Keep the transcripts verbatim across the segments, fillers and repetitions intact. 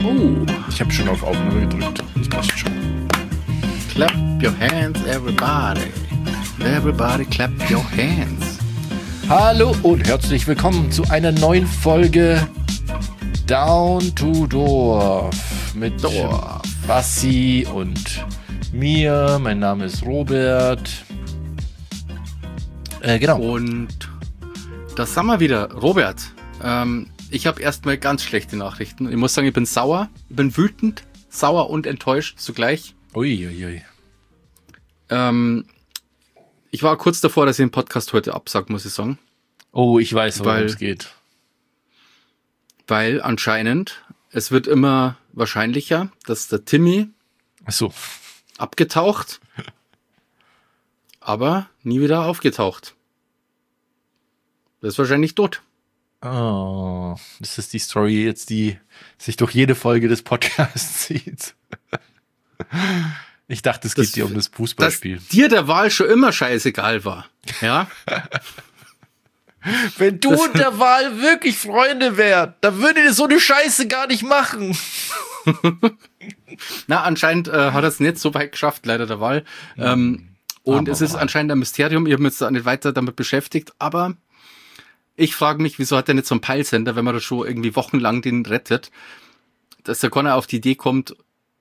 Oh, ich habe schon auf Aufnahme gedrückt. Das passt schon. Clap your hands, everybody. Everybody clap your hands. Hallo und herzlich willkommen zu einer neuen Folge Down to Dorf mit Dorf. Bassi und mir. Mein Name ist Robert. Äh, genau. Und das sind wir wieder. Robert, ähm, ich habe erstmal ganz schlechte Nachrichten. Ich muss sagen, ich bin sauer, ich bin wütend, sauer und enttäuscht zugleich. Uiuiui. Ui, ui. Ähm, ich war kurz davor, dass ich den Podcast heute absage, muss ich sagen. Oh, ich weiß, worum Weil- es geht. Weil anscheinend, es wird immer wahrscheinlicher, dass der Timmy Ach so. abgetaucht, aber nie wieder aufgetaucht. Das ist wahrscheinlich tot. Oh, das ist die Story jetzt, die sich durch jede Folge des Podcasts zieht. Ich dachte, es geht Das- dir um das Dass Fußballspiel. dir der Wahl schon immer scheißegal war. Ja? Wenn du Das- und der Wahl wirklich Freunde wärt, dann würde ihr so eine Scheiße gar nicht machen. Na, anscheinend äh, hat er es nicht so weit geschafft, leider der Wahl. Ähm, und Aber es ist Wahl. anscheinend ein Mysterium. Ich habe mich jetzt da nicht weiter damit beschäftigt, aber ich frage mich, wieso hat er nicht so einen Peilsender, wenn man da schon irgendwie wochenlang den rettet, dass der Connor auf die Idee kommt,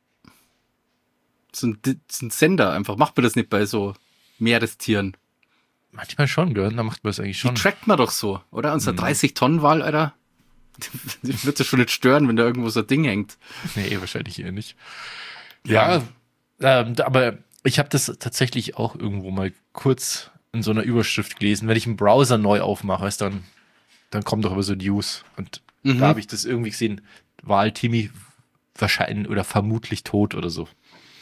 so ein, so ein Sender einfach. Macht man das nicht bei so Meerestieren? Manchmal schon, gell? Da macht man es eigentlich Die schon. trackt man doch so, oder? Unser dreißig-Tonnen-Wal, Alter. Die wird das schon nicht stören, wenn da irgendwo so ein Ding hängt. Nee, wahrscheinlich eher nicht. Ja, ähm, aber ich habe das tatsächlich auch irgendwo mal kurz in so einer Überschrift gelesen. Wenn ich einen Browser neu aufmache, weißt, dann, dann kommt doch immer so News. Und Mhm. da habe ich das irgendwie gesehen, Wahl Timmy wahrscheinlich oder vermutlich tot oder so.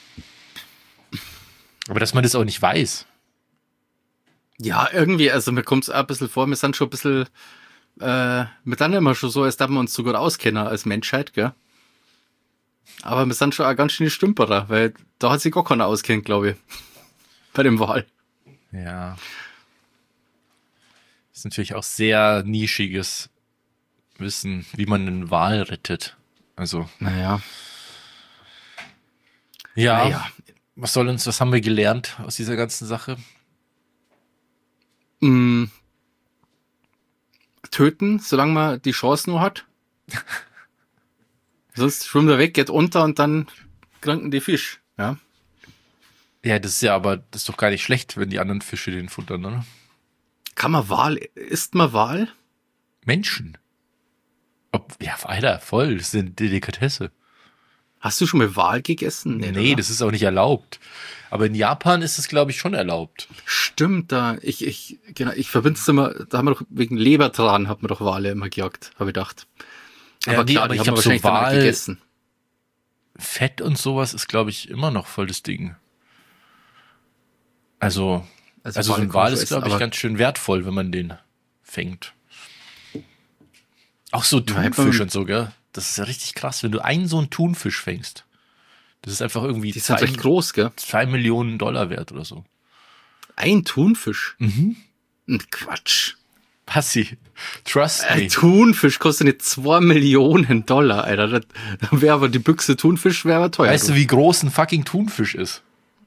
Aber dass man das auch nicht weiß. Ja, irgendwie, also mir kommt es auch ein bisschen vor, wir sind schon ein bisschen, äh, wir sind immer schon so, als dass wir uns so gut auskennen als Menschheit, gell? Aber wir sind schon auch ganz schön die Stümperer, weil da hat sich gar keiner auskennt, glaube ich. Bei dem Wahl. Ja. Das ist natürlich auch sehr nischiges Wissen, wie man einen Wal rettet. Also, Naja. ja, Naja. was soll uns, was haben wir gelernt aus dieser ganzen Sache? Mm, töten, solange man die Chance nur hat. Sonst schwimmt er weg, geht unter und dann kranken die Fisch, ja? Ja, das ist ja aber, das ist doch gar nicht schlecht, wenn die anderen Fische den futtern, oder? Kann man Wal, isst man Wal? Menschen. Ob, ja, Alter, voll, das ist eine Delikatesse. Hast du schon mal Wal gegessen? Nee, oder? das ist auch nicht erlaubt. Aber in Japan ist es, glaube ich, schon erlaubt. Stimmt, da, ich, ich, genau, ich verbinde es immer, da haben wir doch, wegen Lebertran hat man doch Wale immer gejagt, habe ich gedacht. Ja, nee, aber die ich haben wir glaub, so wahrscheinlich dann Wal- gegessen. Fett und sowas ist, glaube ich, immer noch voll das Ding. Also, also, so Wale ein kann Wal man ist, schon glaube essen, ich, aber ganz schön wertvoll, wenn man den fängt. Auch so Ja, hätte Thunfisch man- und so, gell? Das ist ja richtig krass, wenn du einen so einen Thunfisch fängst. Das ist einfach irgendwie Die sind zwei, recht groß, gell? zwei Millionen Dollar wert oder so. Ein Thunfisch? Mhm. Ein Quatsch. Passi, trust me. Ein Thunfisch kostet nicht zwei Millionen Dollar, Alter. Da, da wäre aber die Büchse Thunfisch wäre aber teuer. Weißt du, wie groß ein fucking Thunfisch ist?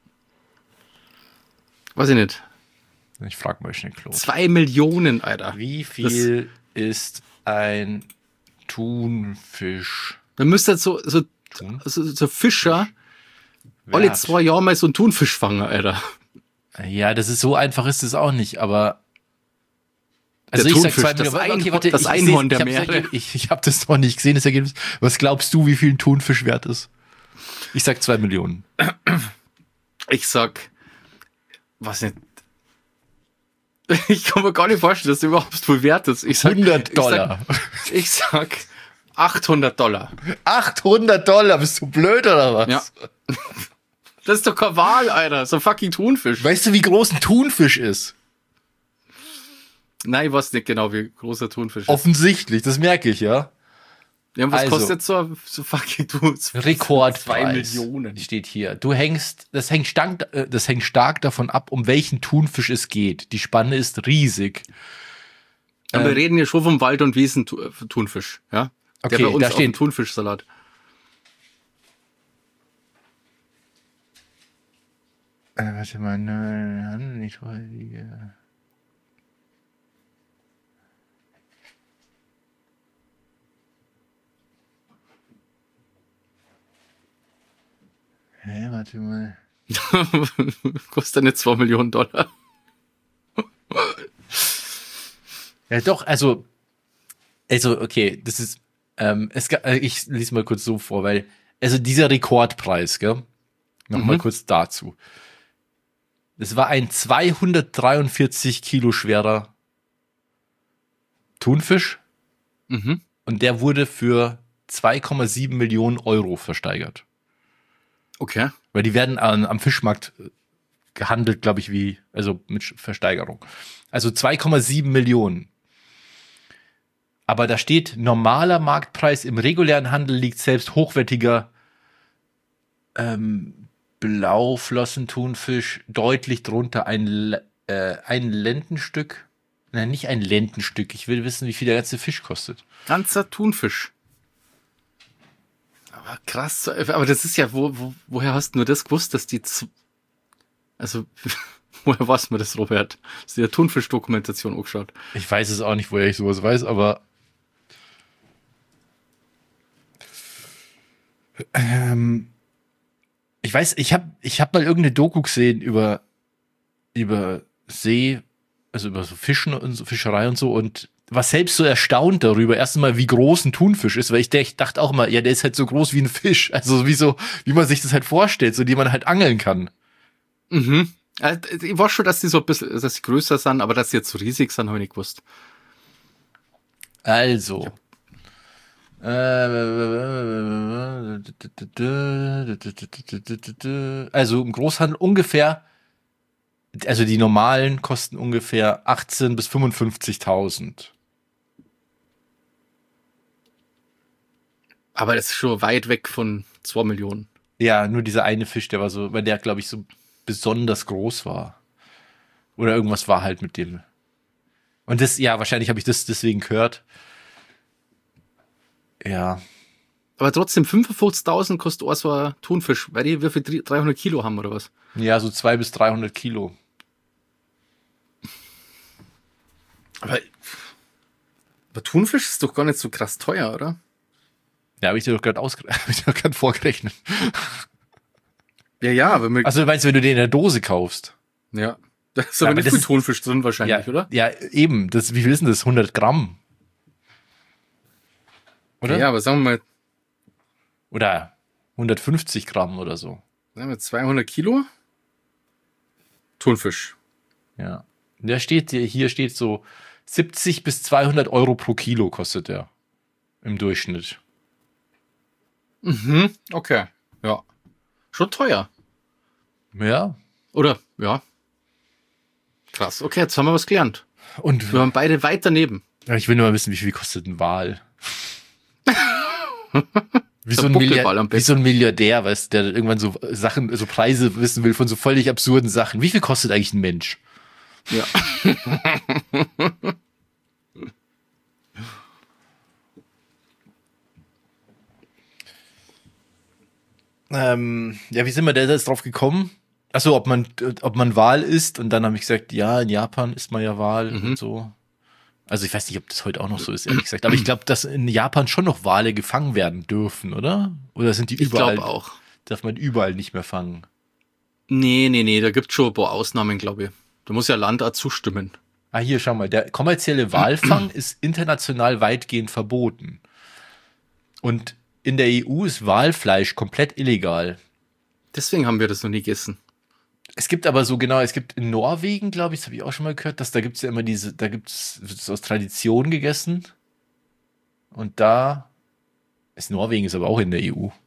Weiß ich nicht. Ich frag mal schnell, Klo. Zwei Millionen, Alter. Wie viel ist ein Thunfisch? Da müsste jetzt so, so, Thun? so, so Fischer alle Wert? zwei Jahre mal so einen Thunfisch fangen, Alter. Ja, das ist so einfach ist es auch nicht, aber also Der ich sag Thunfisch, zwei das Millionen. Einhorn- warte, das ich- ich Einhorn seh's- der ich hab's Meere. Ergebnis- Ich, ich habe das noch nicht gesehen, das Ergebnis. Was glaubst du, wie viel ein Thunfisch wert ist? Ich sag zwei Millionen. Ich sag, was nicht. Ich kann mir gar nicht vorstellen, dass der überhaupt viel wert ist. Ich sag, hundert Dollar. Ich sag, ich sag achthundert Dollar. achthundert Dollar, bist du blöd oder was? Ja. Das ist doch kein Wal, Alter. So ein fucking Thunfisch. Weißt du, wie groß ein Thunfisch ist? Nein, ich weiß nicht genau, wie groß der Thunfisch ist. Offensichtlich, das merke ich, ja. Ja, und was also, kostet so, so fucking Thunfisch? Rekordpreis. Zwei Millionen. Steht hier. Du hängst, das hängt stark, äh, das hängt stark davon ab, um welchen Thunfisch es geht. Die Spanne ist riesig. Aber wir reden hier schon vom Wald- und Wiesen-Thunfisch, ja? Okay, der bei uns da auf steht- dem Thunfischsalat. Äh, warte mal, nein, nicht häufige. Hä, warte mal. Kostet nicht zwei Millionen Dollar. Ja, doch, also, also, okay, das ist, ähm, es, ich lese mal kurz so vor, weil, also dieser Rekordpreis, gell, nochmal mhm. kurz dazu. Das war ein zweihundertdreiundvierzig Kilo schwerer Thunfisch mhm. und der wurde für zwei Komma sieben Millionen Euro versteigert. Okay. Weil die werden am, am Fischmarkt gehandelt, glaube ich, wie, also mit Versteigerung. Also zwei Komma sieben Millionen. Aber da steht, normaler Marktpreis im regulären Handel liegt selbst hochwertiger ähm, Blauflossenthunfisch deutlich drunter. Ein, äh, ein Lendenstück. Nein, nicht ein Lendenstück. Ich will wissen, wie viel der ganze Fisch kostet. Ganzer Thunfisch. Aber krass. Aber das ist ja, wo, wo, woher hast du nur das gewusst, dass die... Z- also, woher weiß man das, Robert? Hast du die Thunfisch-Dokumentation angeschaut? Ich weiß es auch nicht, woher ich sowas weiß, aber... Ähm, ich weiß, ich habe ich hab mal irgendeine Doku gesehen über, über See, also über so Fischen und so Fischerei und so und war selbst so erstaunt darüber, erst einmal, wie groß ein Thunfisch ist, weil ich, ich dachte auch immer, ja, der ist halt so groß wie ein Fisch, also wie so, wie man sich das halt vorstellt, so die man halt angeln kann. Mhm. Ich weiß schon, dass die so ein bisschen, dass sie größer sind, aber dass sie jetzt so riesig sind, habe ich nicht gewusst. Also. Also im Großhandel ungefähr, also die normalen kosten ungefähr achtzehn bis fünfundfünfzigtausend. Aber das ist schon weit weg von zwei Millionen. Ja, nur dieser eine Fisch, der war so, weil der, glaube ich, so besonders groß war. Oder irgendwas war halt mit dem. Und das, ja, wahrscheinlich habe ich das deswegen gehört. Ja. Aber trotzdem fünfundfünfzigtausend kostet auch so ein Thunfisch, weil die wie viel dreihundert Kilo haben oder was? Ja, so zwei bis dreihundert Kilo. Aber, aber Thunfisch ist doch gar nicht so krass teuer, oder? Ja, habe ich dir doch gerade ausge- hab ich dir doch gerade vorgerechnet. Ja, ja, aber mit Also, du meinst, wenn du den in der Dose kaufst? Ja. Da ist aber ja, nicht viel Thunfisch drin wahrscheinlich, ja, oder? Ja, eben. Das, wie viel ist denn das? hundert Gramm? Oder? Ja, aber sagen wir mal. Oder hundertfünfzig Gramm oder so. Sagen wir zweihundert Kilo? Thunfisch. Ja. Der steht, hier steht so siebzig bis zweihundert Euro pro Kilo kostet der. Im Durchschnitt. Mhm, okay. Ja. Schon teuer. Ja. Oder, ja. Krass. Okay, jetzt haben wir was gelernt. Und wir waren beide weit daneben. Ja, ich will nur mal wissen, wie viel kostet ein Wal? Wie so, ein Milliardär, wie so ein Milliardär, weißt, der irgendwann so Sachen, so Preise wissen will von so völlig absurden Sachen. Wie viel kostet eigentlich ein Mensch? Ja. ähm, ja, wie sind wir da jetzt drauf gekommen? Achso, ob man, ob man Wal isst, und dann habe ich gesagt, ja, in Japan isst man ja Wal mhm. und so. Also ich weiß nicht, ob das heute auch noch so ist, ehrlich gesagt. Aber ich glaube, dass in Japan schon noch Wale gefangen werden dürfen, oder? Oder sind die überall? Ich glaube auch. Darf man überall nicht mehr fangen? Nee, nee, nee, da gibt es schon ein paar Ausnahmen, glaube ich. Da muss ja Land auch zustimmen. Ah, hier, schau mal. Der kommerzielle Walfang ist international weitgehend verboten. Und in der E U ist Walfleisch komplett illegal. Deswegen haben wir das noch nie gegessen. Es gibt aber so, genau, es gibt in Norwegen, glaube ich, das habe ich auch schon mal gehört, dass da gibt es ja immer diese, da gibt es, wird es aus Tradition gegessen. Und da ist Norwegen ist aber auch in der E U.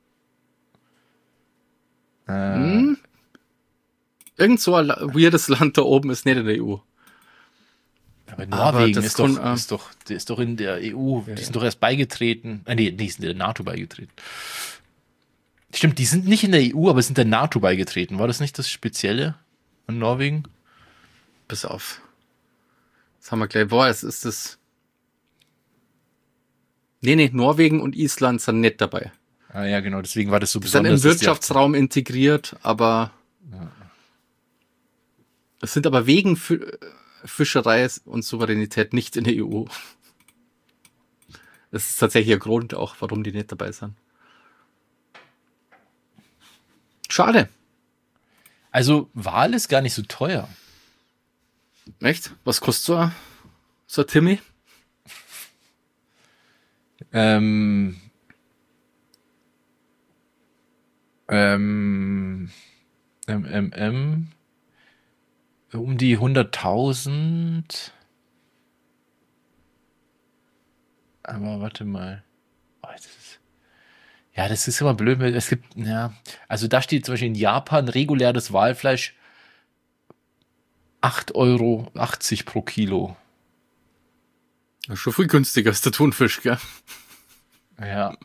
Äh, hm? Irgend so ein weirdes Land da oben ist nicht in der E U. Aber Norwegen aber ist, doch, kann, ist, doch, der ist doch in der E U, ja, die sind ja. doch erst beigetreten. Äh, nee, die sind in der NATO beigetreten. Stimmt, die sind nicht in der E U, aber sind der NATO beigetreten. War das nicht das Spezielle an Norwegen? Pass auf. Das haben wir gleich. Boah, es ist das. Nee, nee, Norwegen und Island sind nicht dabei. Ah ja, genau, deswegen war das so die besonders. Sind im Wirtschaftsraum integriert, aber ja. Es sind aber wegen Fi- Fischerei und Souveränität nicht in der E U. Das ist tatsächlich ein Grund auch, warum die nicht dabei sind. Schade. Also Wal ist gar nicht so teuer. Echt? Was kostet so ein, so ein Timmy? Ähm, ähm, M M M, um die hunderttausend. Aber warte mal. Oh, das ist, ja, das ist immer blöd. weil Es gibt, ja, also da steht zum Beispiel in Japan reguläres Walfleisch acht Euro achtzig pro Kilo. Das ist schon viel günstiger als der Thunfisch, gell? Ja,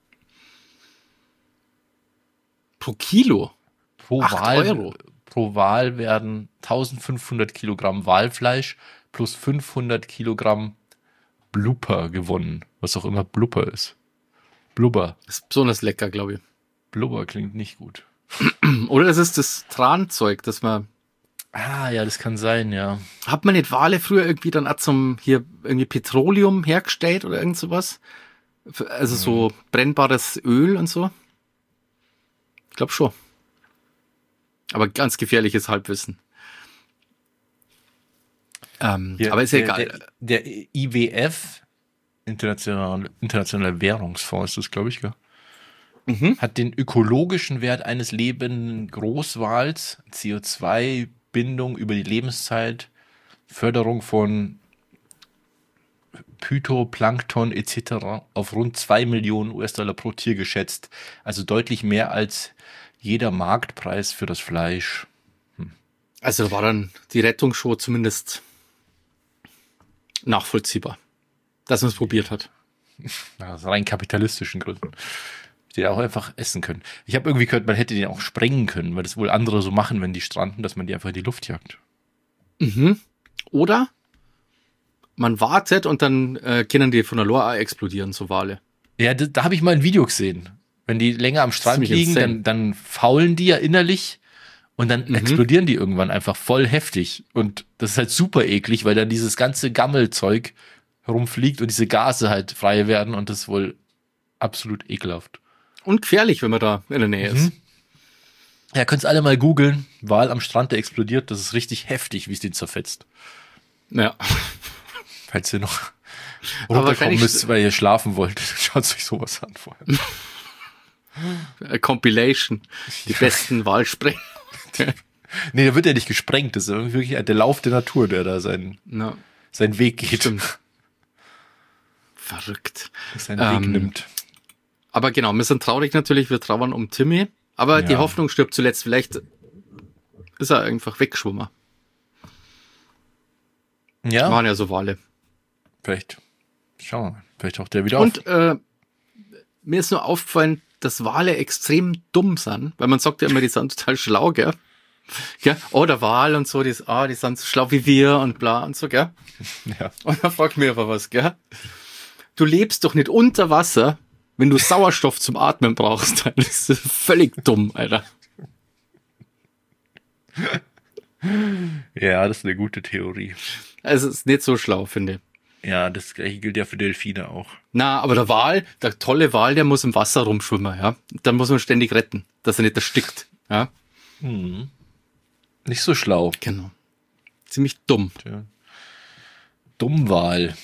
Pro Kilo. pro acht Wal, Euro. pro Wal werden eintausendfünfhundert Kilogramm Walfleisch plus fünfhundert Kilogramm Blubber gewonnen. Was auch immer Blubber ist. Blubber. Das ist besonders lecker, glaube ich. Blubber klingt nicht gut. Oder das ist das Tranzeug, das man. Ah, ja, das kann sein, ja. Hat man nicht Wale früher irgendwie dann auch zum hier irgendwie Petroleum hergestellt oder irgend sowas? Also so brennbares Öl und so? Ich glaube schon. Aber ganz gefährliches Halbwissen. Ähm, Hier, aber ist ja der, egal. Der, der I W F, International, Internationaler Währungsfonds ist das, glaube ich, gell? Mhm. Hat den ökologischen Wert eines lebenden Großwals, C O zwei Bindung über die Lebenszeit, Förderung von Phytoplankton et cetera auf rund zwei Millionen U S-Dollar pro Tier geschätzt. Also deutlich mehr als jeder Marktpreis für das Fleisch. Also da war dann die Rettungsshow zumindest nachvollziehbar, dass man es probiert hat. Aus rein kapitalistischen Gründen. Die auch einfach essen können. Ich habe irgendwie gehört, man hätte den auch sprengen können, weil das wohl andere so machen, wenn die stranden, dass man die einfach in die Luft jagt. Mhm. Oder man wartet und dann äh, können die von der Loa explodieren, so Wale. Ja, da, da habe ich mal ein Video gesehen. Wenn die länger am Strand Ziemlich liegen, insane. dann, dann faulen die ja innerlich und dann Mhm. explodieren die irgendwann einfach voll heftig. Und das ist halt super eklig, weil dann dieses ganze Gammelzeug herumfliegt und diese Gase halt frei werden und das ist wohl absolut ekelhaft. Und gefährlich, wenn man da in der Nähe ist. Ja, könnt's alle mal googeln. Wal am Strand, der explodiert. Das ist richtig heftig, wie es den zerfetzt. Ja. Falls ihr noch Aber runterkommen wahrscheinlich- müsst, weil ihr schlafen wollt, schaut euch sowas an vorher. A Compilation. Die besten Walsprenger. Nee, der wird ja nicht gesprengt. Das ist wirklich der Lauf der Natur, der da seinen, Ja, seinen Weg geht. stimmt. Verrückt. Seinen Weg Ähm, nimmt. Aber genau, wir sind traurig natürlich, wir trauern um Timmy. Aber Ja. die Hoffnung stirbt zuletzt. Vielleicht ist er einfach weggeschwommen. Ja, Waren ja so Wale. vielleicht. Schauen wir mal. Vielleicht auch der wieder Und äh, mir ist nur aufgefallen, dass Wale extrem dumm sind, weil man sagt ja immer, die sind total schlau, gell? Gell? Oh, der Wal und so, die, ist, ah, die sind so schlau wie wir und bla und so, gell? auf. Ja. Und dann fragt mir aber was, gell? Du lebst doch nicht unter Wasser, wenn du Sauerstoff zum Atmen brauchst. Das ist völlig dumm, Alter. ja, das ist eine gute Theorie. Also, es ist nicht so schlau, finde ich. Ja, das gleiche gilt ja für Delfine auch. Na, aber der Wal, der tolle Wal, der muss im Wasser rumschwimmen, ja? Dann muss man ständig retten, dass er nicht erstickt, ja? Nicht so schlau. Genau. Ziemlich dumm. Tja. Dummwal.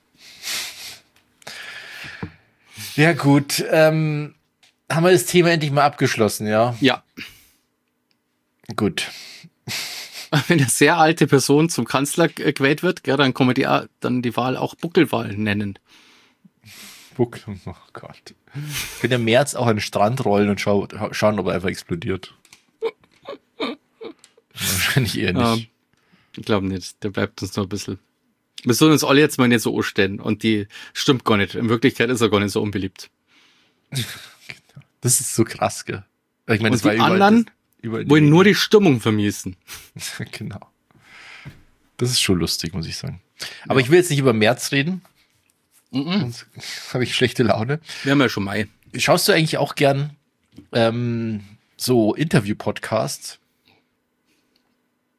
Ja gut, ähm, haben wir das Thema endlich mal abgeschlossen, ja? Ja. Gut. Wenn eine sehr alte Person zum Kanzler äh, gewählt wird, gell, dann kann man die, auch- dann die Wahl auch Buckelwahl nennen. Buck, oh Gott. Ich will der März auch an den Strand rollen und schau, schauen, ob er einfach explodiert. Wahrscheinlich eher nicht. Ähm, ich glaube nicht. Der bleibt uns noch ein bisschen. Wir sollen uns alle jetzt mal nicht so anstellen. Und die stimmt gar nicht. In Wirklichkeit ist er gar nicht so unbeliebt. Das ist so krass, gell? Ich meine, Und das war die überall, anderen das, überall wollen die- nur die Stimmung vermiesen. Genau. Das ist schon lustig, muss ich sagen. Aber ich will jetzt nicht über März reden. Sonst habe ich schlechte Laune. Wir haben ja schon Mai. Schaust du eigentlich auch gern ähm, so Interview-Podcasts?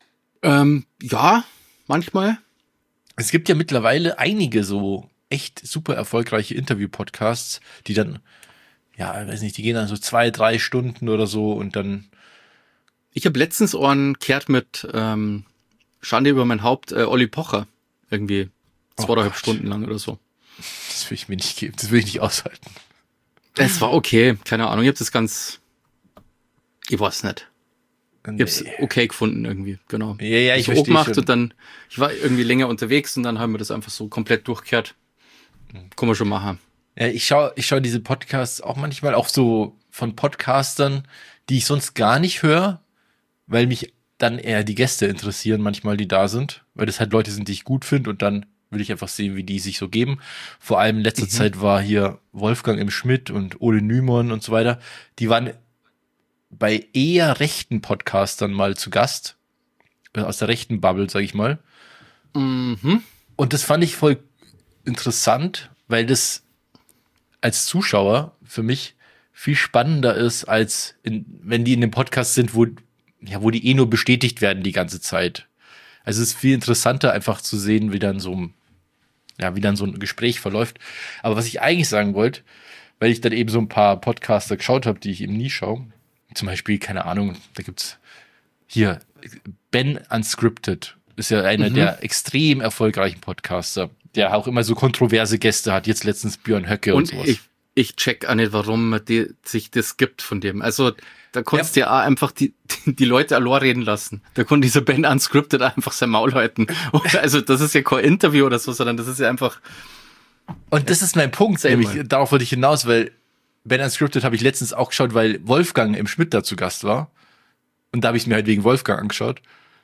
Ähm, ja, manchmal. Es gibt ja mittlerweile einige so echt super erfolgreiche Interview-Podcasts, die dann, ja, weiß nicht, die gehen dann so zwei, drei Stunden oder so und dann. Ich habe letztens Ohren kehrt mit ähm, Schande über mein Haupt, äh, Olli Pocher. Irgendwie zweieinhalb Oh Stunden lang oder so. Das will ich mir nicht geben, das will ich nicht aushalten. Es war okay, keine Ahnung, ich hab das ganz, ich weiß nicht. Nee. Ich hab's okay gefunden irgendwie, genau. Ja, ja, ich so verstehe gemacht schon. und dann, ich war irgendwie länger unterwegs und dann haben wir das einfach so komplett durchgekehrt. Kann man schon machen. Ja, ich schaue ich schau diese Podcasts auch manchmal, auch so von Podcastern, die ich sonst gar nicht höre, weil mich dann eher die Gäste interessieren, manchmal, die da sind, weil das halt Leute sind, die ich gut finde und dann will ich einfach sehen, wie die sich so geben. Vor allem in letzter mhm. Zeit war hier Wolfgang M. Schmidt und Ole Nymon und so weiter. Die waren bei eher rechten Podcastern mal zu Gast, aus der rechten Bubble, sag ich mal. Mhm. Und das fand ich voll interessant, weil das als Zuschauer für mich viel spannender ist, als in, wenn die in dem Podcast sind, wo, ja, wo die eh nur bestätigt werden die ganze Zeit. Also es ist viel interessanter, einfach zu sehen, wie dann so ein, ja, wie dann so ein Gespräch verläuft. Aber was ich eigentlich sagen wollte, weil ich dann eben so ein paar Podcaster geschaut habe, die ich eben nie schaue, zum Beispiel, keine Ahnung, da gibt's hier Ben Unscripted, ist ja einer mhm. der extrem erfolgreichen Podcaster, der auch immer so kontroverse Gäste hat, jetzt letztens Björn Höcke und, und sowas. Ich, ich check auch nicht, warum man die, sich das gibt von dem. Also da konntest du ja. ja auch einfach die, die, die Leute allein reden lassen. Da konnte dieser Ben Unscripted einfach sein Maul halten. Also das ist ja kein Interview oder so, sondern das ist ja einfach... Und das ist mein Punkt, nämlich, darauf wollte ich hinaus, weil Ben Unscripted habe ich letztens auch geschaut, weil Wolfgang im Schmidt da zu Gast war. Und da habe ich mir halt wegen Wolfgang angeschaut.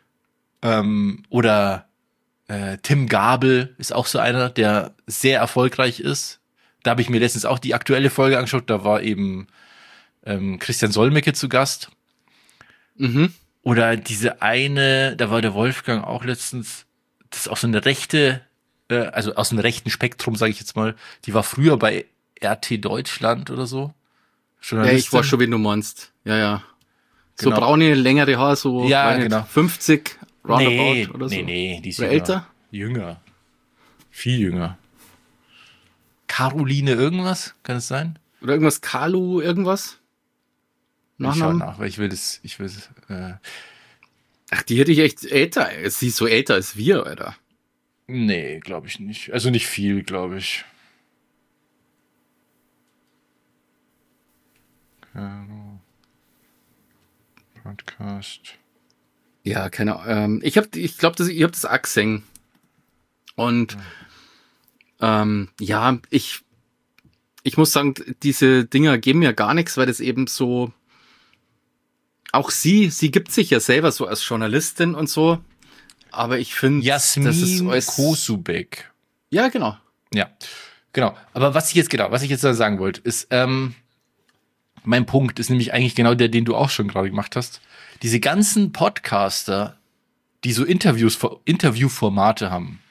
Ähm, oder äh, Tim Gabel ist auch so einer, der sehr erfolgreich ist. Da habe ich mir letztens auch die aktuelle Folge angeschaut. Da war eben ähm, Christian Solmecke zu Gast. Mhm. Oder diese eine, da war der Wolfgang auch letztens, das ist auch so eine rechte, äh, also aus dem rechten Spektrum, sage ich jetzt mal. Die war früher bei R T Deutschland oder so. Ja, ich war schon, wie du meinst. Ja, ja. So genau. braune, längere Haare, so ja, genau. fünfzig roundabout nee, oder so. Nee, nee, die ist oder jünger. älter? Jünger. Viel jünger. Caroline irgendwas? Kann es sein? Oder irgendwas Kalu, irgendwas? Nachnamen? Ich schau nach, weil ich will das, ich will das, äh Ach, die hätte ich echt älter. Sie ist so älter als wir, Alter. Nee, glaube ich nicht. Also nicht viel, glaube ich. Podcast. Ja, keine Ahnung. Ähm, ich habe, ich glaube, ich habe das auch gesehen. Und ja. ähm, ja, ich, ich muss sagen, diese Dinger geben mir gar nichts, weil das eben so. Auch sie, sie gibt sich ja selber so als Journalistin und so. Aber ich finde, Jasmin das ist alles Kosubek. Ja, genau. Ja, genau. Aber was ich jetzt genau, was ich jetzt da sagen wollte, ist, ähm, mein Punkt ist nämlich eigentlich genau der, den du auch schon gerade gemacht hast. Diese ganzen Podcaster, die so Interviews, Interviewformate haben,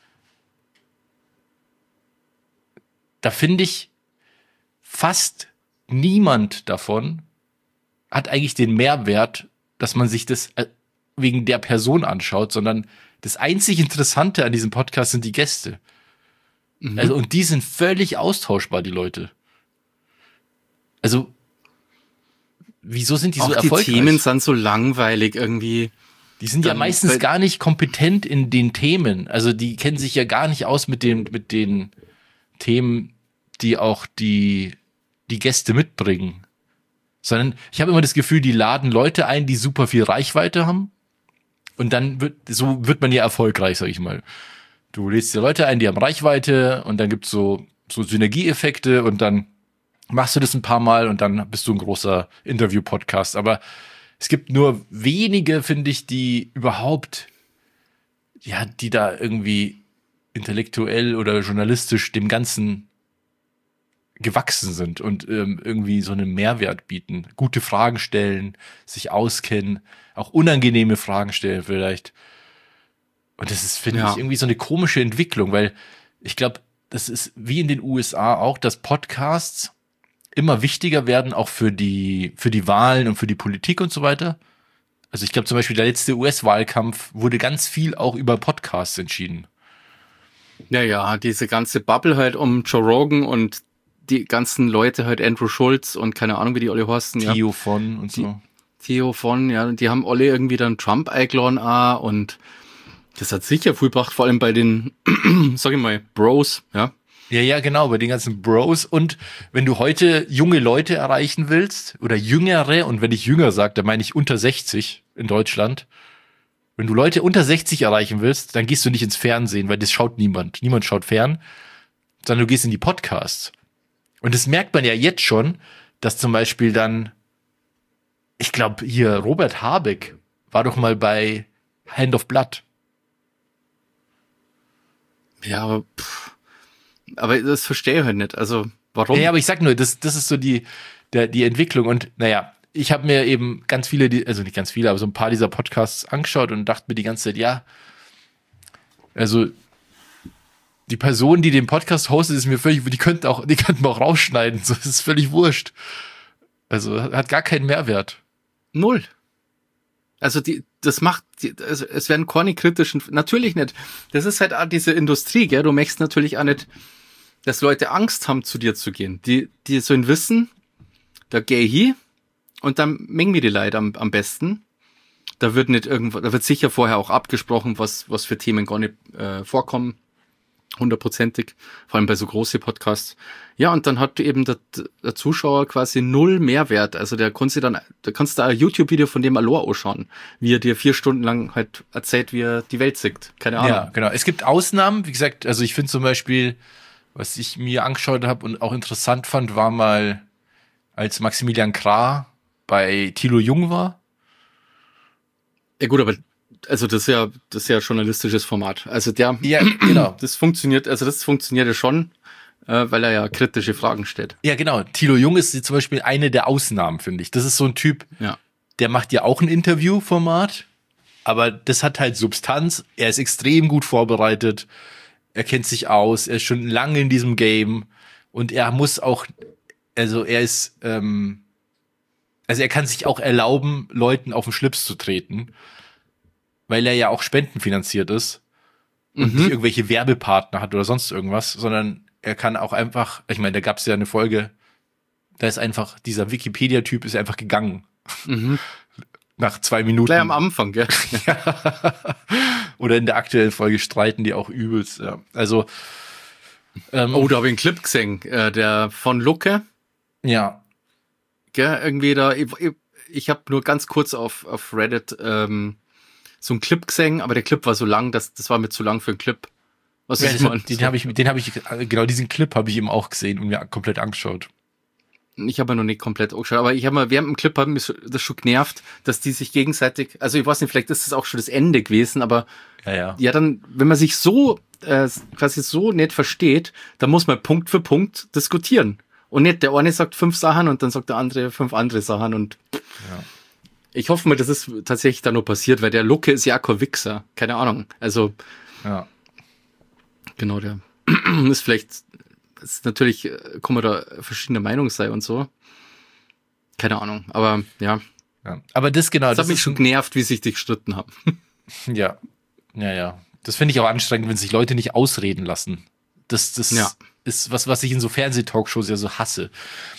da finde ich, fast niemand davon hat eigentlich den Mehrwert, dass man sich das wegen der Person anschaut, sondern das einzig Interessante an diesem Podcast sind die Gäste. Mhm. Also, und die sind völlig austauschbar, die Leute. Also, wieso sind die auch so erfolgreich? Die Themen sind so langweilig irgendwie. Die sind ja meistens gar nicht kompetent in den Themen. Also die kennen sich ja gar nicht aus mit den, mit den Themen, die auch die, die Gäste mitbringen. Sondern ich habe immer das Gefühl, die laden Leute ein, die super viel Reichweite haben. Und dann wird, so wird man ja erfolgreich, sag ich mal. Du lädst dir Leute ein, die haben Reichweite und dann gibt's so, so Synergieeffekte und dann machst du das ein paar Mal und dann bist du ein großer Interview-Podcast. Aber es gibt nur wenige, finde ich, die überhaupt, ja, die da irgendwie intellektuell oder journalistisch dem Ganzen gewachsen sind und ähm, irgendwie so einen Mehrwert bieten. Gute Fragen stellen, sich auskennen, auch unangenehme Fragen stellen vielleicht. Und das ist, finde ja. ich, irgendwie so eine komische Entwicklung, weil ich glaube, das ist wie in den U S A auch, dass Podcasts immer wichtiger werden, auch für die, für die Wahlen und für die Politik und so weiter. Also ich glaube zum Beispiel der letzte U S-Wahlkampf wurde ganz viel auch über Podcasts entschieden. Ja, ja, diese ganze Bubble halt um Joe Rogan und die ganzen Leute halt, Andrew Schulz und keine Ahnung, wie die alle heißen. Theo ja. von und so. Theo von, ja, die haben alle irgendwie dann Trump eingeladen auch und das hat sicher viel gebracht, vor allem bei den, sag ich mal, Bros, ja. Ja, ja, genau, bei den ganzen Bros. Und wenn du heute junge Leute erreichen willst oder jüngere, und wenn ich jünger sage, dann meine ich unter sechzig in Deutschland. Wenn du Leute unter sechzig erreichen willst, dann gehst du nicht ins Fernsehen, weil das schaut niemand. Niemand schaut fern, sondern du gehst in die Podcasts. Und das merkt man ja jetzt schon, dass zum Beispiel dann, ich glaube, hier Robert Habeck war doch mal bei Hand of Blood. Ja, aber, pff, aber das verstehe ich halt nicht. Also, warum? Ja, aber ich sag nur, das, das ist so die, der, die Entwicklung. Und naja, ich habe mir eben ganz viele, also nicht ganz viele, aber so ein paar dieser Podcasts angeschaut und dachte mir die ganze Zeit, ja, also die Person, die den Podcast hostet, ist mir völlig, die könnten auch, die könnten wir auch rausschneiden. So, das ist völlig wurscht. Also hat gar keinen Mehrwert. Null. Also die, das macht, die, also es werden keine kritischen, natürlich nicht. Das ist halt auch diese Industrie, gell? Du möchtest natürlich auch nicht, dass Leute Angst haben, zu dir zu gehen. Die, die sollen wissen, da gehe ich hin und dann mengen wir die Leute am, am besten. Da wird nicht irgendwo, da wird sicher vorher auch abgesprochen, was, was für Themen gar nicht äh, vorkommen. Hundertprozentig, vor allem bei so großen Podcasts. Ja, und dann hat eben der, der Zuschauer quasi null Mehrwert. Also der kannst du dann, da kannst du ein YouTube-Video von dem Alor anschauen, wie er dir vier Stunden lang halt erzählt, wie er die Welt sieht. Keine Ahnung. Ja, genau. Es gibt Ausnahmen, wie gesagt, also ich finde zum Beispiel, was ich mir angeschaut habe und auch interessant fand, war mal, als Maximilian Krah bei Thilo Jung war. Ja gut, aber also das ist ja, das ist ja journalistisches Format. Also der, Ja, genau. das funktioniert, also das funktioniert ja schon, äh, weil er ja kritische Fragen stellt. Ja, genau. Thilo Jung ist zum Beispiel eine der Ausnahmen, finde ich. Das ist so ein Typ, ja. der macht ja auch ein Interviewformat, aber das hat halt Substanz. Er ist extrem gut vorbereitet. Er kennt sich aus. Er ist schon lange in diesem Game und er muss auch, also er ist, ähm, also er kann sich auch erlauben, Leuten auf den Schlips zu treten, weil er ja auch spendenfinanziert ist und Mhm. nicht irgendwelche Werbepartner hat oder sonst irgendwas, sondern er kann auch einfach, ich meine, da gab es ja eine Folge, da ist einfach, dieser Wikipedia-Typ ist einfach gegangen. Mhm. Nach zwei Minuten. Gleich am Anfang, gell? Ja. Oder in der aktuellen Folge streiten die auch übelst. Ja. Also ähm, Oh, da habe ich einen Clip gesehen, äh, der von Lucke. Ja. Gell, irgendwie da, ich, ich, ich habe nur ganz kurz auf, auf Reddit ähm, so einen Clip gesehen, aber der Clip war so lang, dass das war mir zu lang für einen Clip. Was Ja, ist das, man? den habe ich, den habe ich, genau diesen Clip habe ich eben auch gesehen und mir komplett angeschaut. Ich habe mir noch nicht komplett angeschaut, aber ich habe mal, während dem Clip hat mich das schon genervt, dass die sich gegenseitig, also ich weiß nicht, vielleicht ist das auch schon das Ende gewesen, aber Ja, ja. ja dann, wenn man sich so äh, quasi so nicht versteht, dann muss man Punkt für Punkt diskutieren. Und nicht, der eine sagt fünf Sachen und dann sagt der andere fünf andere Sachen und Ja. ich hoffe mal, dass es tatsächlich da noch passiert, weil der Lucke ist ja kein Wichser. Keine Ahnung. Also, Ja. genau, der ist vielleicht, ist natürlich, äh, kann man da verschiedener Meinung sein und so. Keine Ahnung, aber ja. Ja. Aber das genau. Das, das hat mich ist schon genervt, wie sich die gestritten haben. Ja. Ja, ja. Das finde ich auch anstrengend, wenn sich Leute nicht ausreden lassen. Das, das Ja. ist was, was ich in so Fernsehtalkshows ja so hasse.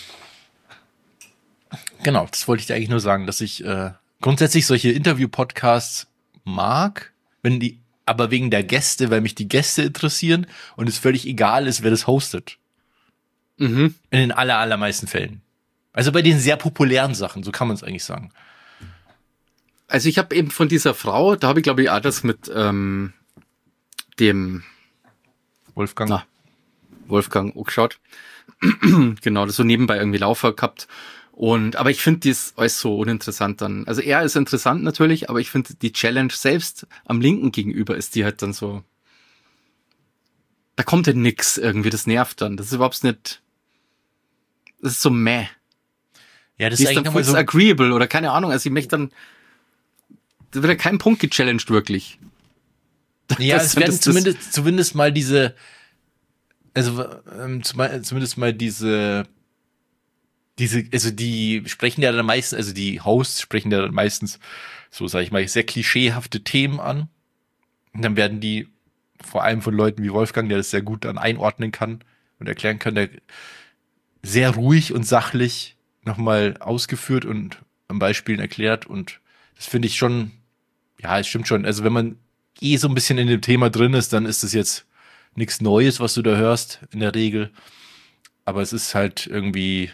Genau, das wollte ich dir eigentlich nur sagen, dass ich äh, grundsätzlich solche Interview-Podcasts mag, wenn die, aber wegen der Gäste, weil mich die Gäste interessieren und es völlig egal ist, wer das hostet. Mhm. In den aller, allermeisten Fällen. Also bei den sehr populären Sachen, so kann man es eigentlich sagen. Also ich habe eben von dieser Frau, da habe ich glaube ich auch das mit ähm, dem Wolfgang. Na. Wolfgang angeschaut. Genau, das so nebenbei irgendwie Laufer gehabt. Und, aber ich finde das alles so uninteressant dann. Also er ist interessant natürlich, aber ich finde die Challenge selbst am Linken gegenüber ist die halt dann so, da kommt halt nix irgendwie, das nervt dann. Das ist überhaupt nicht, das ist so meh. Ja, das Die ist ist eigentlich dann nochmal voll so. agreeable oder keine Ahnung. Also ich möchte dann, da wird ja kein Punkt gechallenged wirklich. Ja, Das- es werden das- das- zumindest, zumindest mal diese, also ähm, zum, zumindest mal diese, diese, also die sprechen ja dann meistens, also die Hosts sprechen ja dann meistens, so sage ich mal, sehr klischeehafte Themen an. Und dann werden die vor allem von Leuten wie Wolfgang, der das sehr gut dann einordnen kann und erklären kann, der sehr ruhig und sachlich nochmal ausgeführt und an Beispielen erklärt. Und das finde ich schon, ja, es stimmt schon. Also wenn man eh so ein bisschen in dem Thema drin ist, dann ist das jetzt nichts Neues, was du da hörst, in der Regel. Aber es ist halt irgendwie,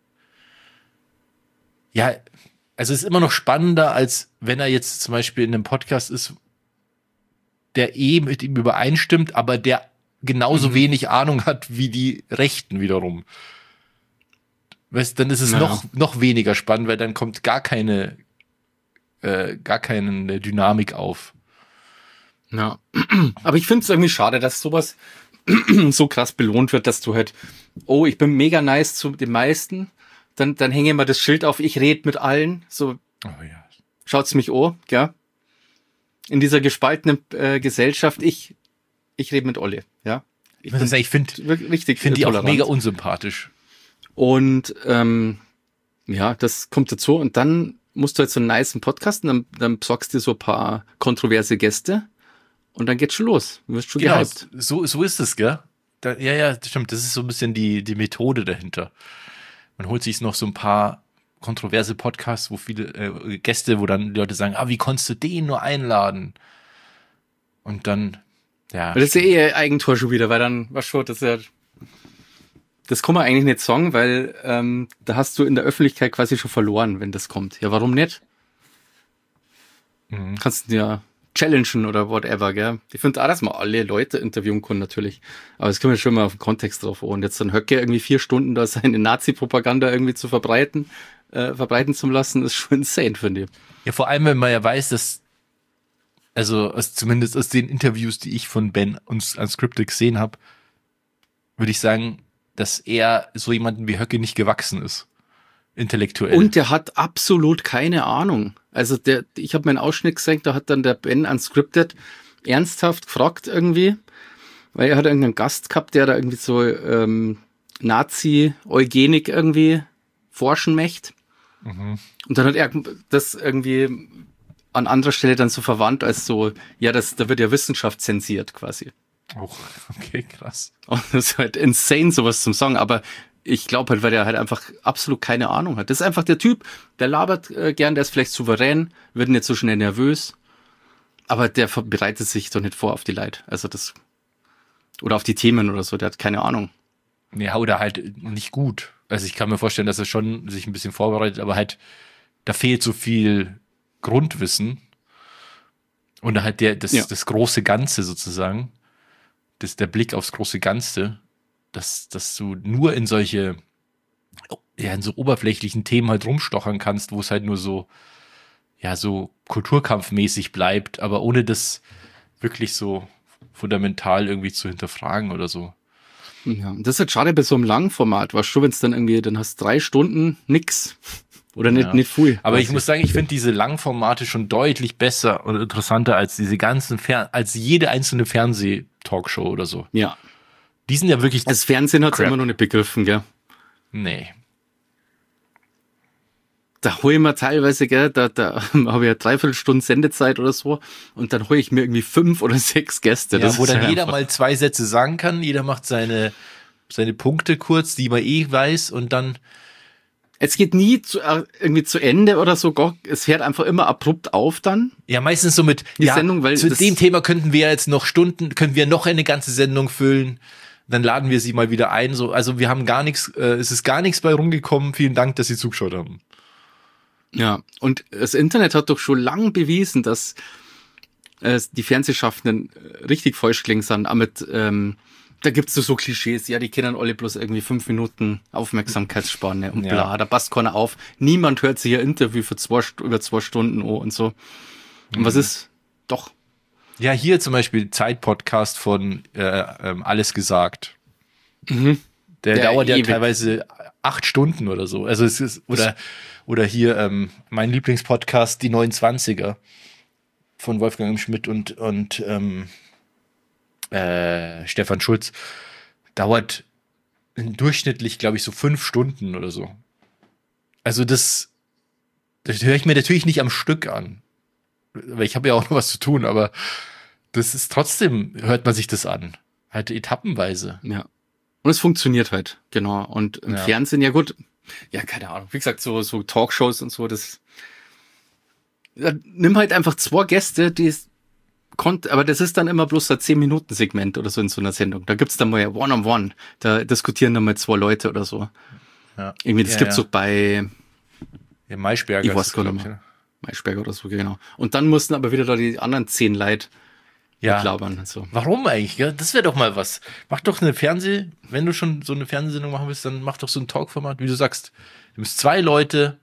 ja, also es ist immer noch spannender, als wenn er jetzt zum Beispiel in einem Podcast ist, der eh mit ihm übereinstimmt, aber der genauso mhm. wenig Ahnung hat wie die Rechten wiederum. Weißt, dann ist es naja. noch, noch weniger spannend, weil dann kommt gar keine, äh, gar keine Dynamik auf. Ja, aber ich finde es irgendwie schade, dass sowas so krass belohnt wird, dass du halt, oh, ich bin mega nice zu den meisten, dann, dann hänge ich mal das Schild auf, ich rede mit allen, so, oh, ja. Schaut's mich an, gell? In dieser gespaltenen äh, Gesellschaft, ich, ich rede mit Olle, ja. Ich, ich finde richtig, finde die auch mega unsympathisch. Und ähm, ja, das kommt dazu. Und dann musst du halt so einen nicen Podcast und dann, dann besorgst du dir so ein paar kontroverse Gäste und dann geht's schon los. Du wirst schon genau, gehypt. so, so ist es, gell? Da, ja, ja, stimmt. Das ist so ein bisschen die, die Methode dahinter. Man holt sich noch so ein paar kontroverse Podcasts, wo viele äh, Gäste, wo dann die Leute sagen, ah, wie konntest du den nur einladen? Und dann, ja. Das ist ja eh Eigentor schon wieder, weil dann, was schon, das ist ja, das kann man eigentlich nicht sagen, weil ähm, da hast du in der Öffentlichkeit quasi schon verloren, wenn das kommt. Ja, warum nicht? Mhm. Kannst du ja challengen oder whatever, gell? Ich finde auch, dass man alle Leute interviewen kann, natürlich. Aber das können wir schon mal auf den Kontext drauf. Und jetzt dann Höcke irgendwie vier Stunden da seine Nazi-Propaganda irgendwie zu verbreiten, äh, verbreiten zu lassen, ist schon insane, finde ich. Ja, vor allem, wenn man ja weiß, dass, also aus, zumindest aus den Interviews, die ich von Ben und Unscripted gesehen habe, würde ich sagen, dass er so jemanden wie Höcke nicht gewachsen ist. Intellektuell. Und der hat absolut keine Ahnung. Also der, ich habe meinen Ausschnitt gesehen, da hat dann der Ben Unscripted ernsthaft gefragt irgendwie, weil er hat irgendeinen Gast gehabt, der da irgendwie so ähm, Nazi-Eugenik irgendwie forschen möchte. Mhm. Und dann hat er das irgendwie an anderer Stelle dann so verwandt als so, ja, das, da wird ja Wissenschaft zensiert quasi. Oh, okay, krass. Und das ist halt insane, sowas zum Sagen, aber ich glaube halt, weil der halt einfach absolut keine Ahnung hat. Das ist einfach der Typ, der labert äh, gern, der ist vielleicht souverän, wird nicht so schnell nervös, aber der bereitet sich doch nicht vor auf die Leute. Also das, oder auf die Themen oder so, der hat keine Ahnung. Ja, oder halt nicht gut. Also ich kann mir vorstellen, dass er schon sich ein bisschen vorbereitet, aber halt, da fehlt so viel Grundwissen und halt der, das, ja. das große Ganze sozusagen, das, der Blick aufs große Ganze, dass, dass du nur in solche, ja, in so oberflächlichen Themen halt rumstochern kannst, wo es halt nur so, ja, so kulturkampfmäßig bleibt, aber ohne das wirklich so fundamental irgendwie zu hinterfragen oder so. Ja, das ist halt schade bei so einem Langformat, weißt du, wenn es dann irgendwie, dann hast du drei Stunden nix oder nicht, ja. nicht viel. Aber ich muss sagen, ich finde diese Langformate schon deutlich besser und interessanter als diese ganzen, Fer- als jede einzelne Fernseh-Talkshow oder so. Ja. Die sind ja wirklich. Das Fernsehen hat es immer noch nicht begriffen, gell? Nee. Da hole ich mir teilweise, gell, da, da habe ich ja dreiviertel Stunden Sendezeit oder so und dann hole ich mir irgendwie fünf oder sechs Gäste. Ja, das wo ist dann halt jeder einfach mal zwei Sätze sagen kann, jeder macht seine, seine Punkte kurz, die man eh weiß und dann. Es geht nie zu, irgendwie zu Ende oder so, es hört einfach immer abrupt auf dann. Ja, meistens so mit, die ja, Sendung, weil zu dem Thema könnten wir jetzt noch Stunden, können wir noch eine ganze Sendung füllen. Dann laden wir sie mal wieder ein. So, also wir haben gar nichts, äh, es ist gar nichts bei rumgekommen. Vielen Dank, dass Sie zugeschaut haben. Ja, und das Internet hat doch schon lang bewiesen, dass äh, die Fernsehschaffenden richtig falsch klingen sind. Aber mit, ähm, da gibt's so Klischees, ja, die kennen alle bloß irgendwie fünf Minuten Aufmerksamkeitsspanne und bla, ja. Da passt keiner auf. Niemand hört sich ein Interview für zwei, über zwei Stunden an und so. Und mhm. was ist? Doch. Ja, hier zum Beispiel Zeit-Podcast von äh, ähm, Alles gesagt. Mhm. Der, Der dauert ewig. ja teilweise acht Stunden oder so. Also es ist, oder, oder hier ähm, mein Lieblingspodcast, die neunundzwanziger von Wolfgang Schmidt und, und ähm, äh, Stefan Schulz. Dauert durchschnittlich, glaube ich, so fünf Stunden oder so. Also das, das höre ich mir natürlich nicht am Stück an. Weil ich habe ja auch noch was zu tun, aber das ist trotzdem, hört man sich das an. Halt etappenweise. Ja. Und es funktioniert halt, genau. Und im Ja. Fernsehen, ja gut, ja, keine Ahnung. Wie gesagt, so, so Talkshows und so, das ja, nimm halt einfach zwei Gäste, die es konnt, aber das ist dann immer bloß ein zehn-Minuten-Segment oder so in so einer Sendung. Da gibt's dann mal ja One-on-One. Da diskutieren dann mal zwei Leute oder so. Ja. Irgendwie, das ja, gibt's ja. auch bei Ja, Maischberger. Ich ist weiß das, gar glaub nicht ich, mehr. ne? Maischberger oder so, genau. Und dann mussten aber wieder da die anderen zehn Leute Ja. labern und so. Warum eigentlich? Gell? Das wäre doch mal was. Mach doch eine Fernseh, wenn du schon so eine Fernsehsendung machen willst, dann mach doch so ein Talkformat, wie du sagst. Du bist zwei Leute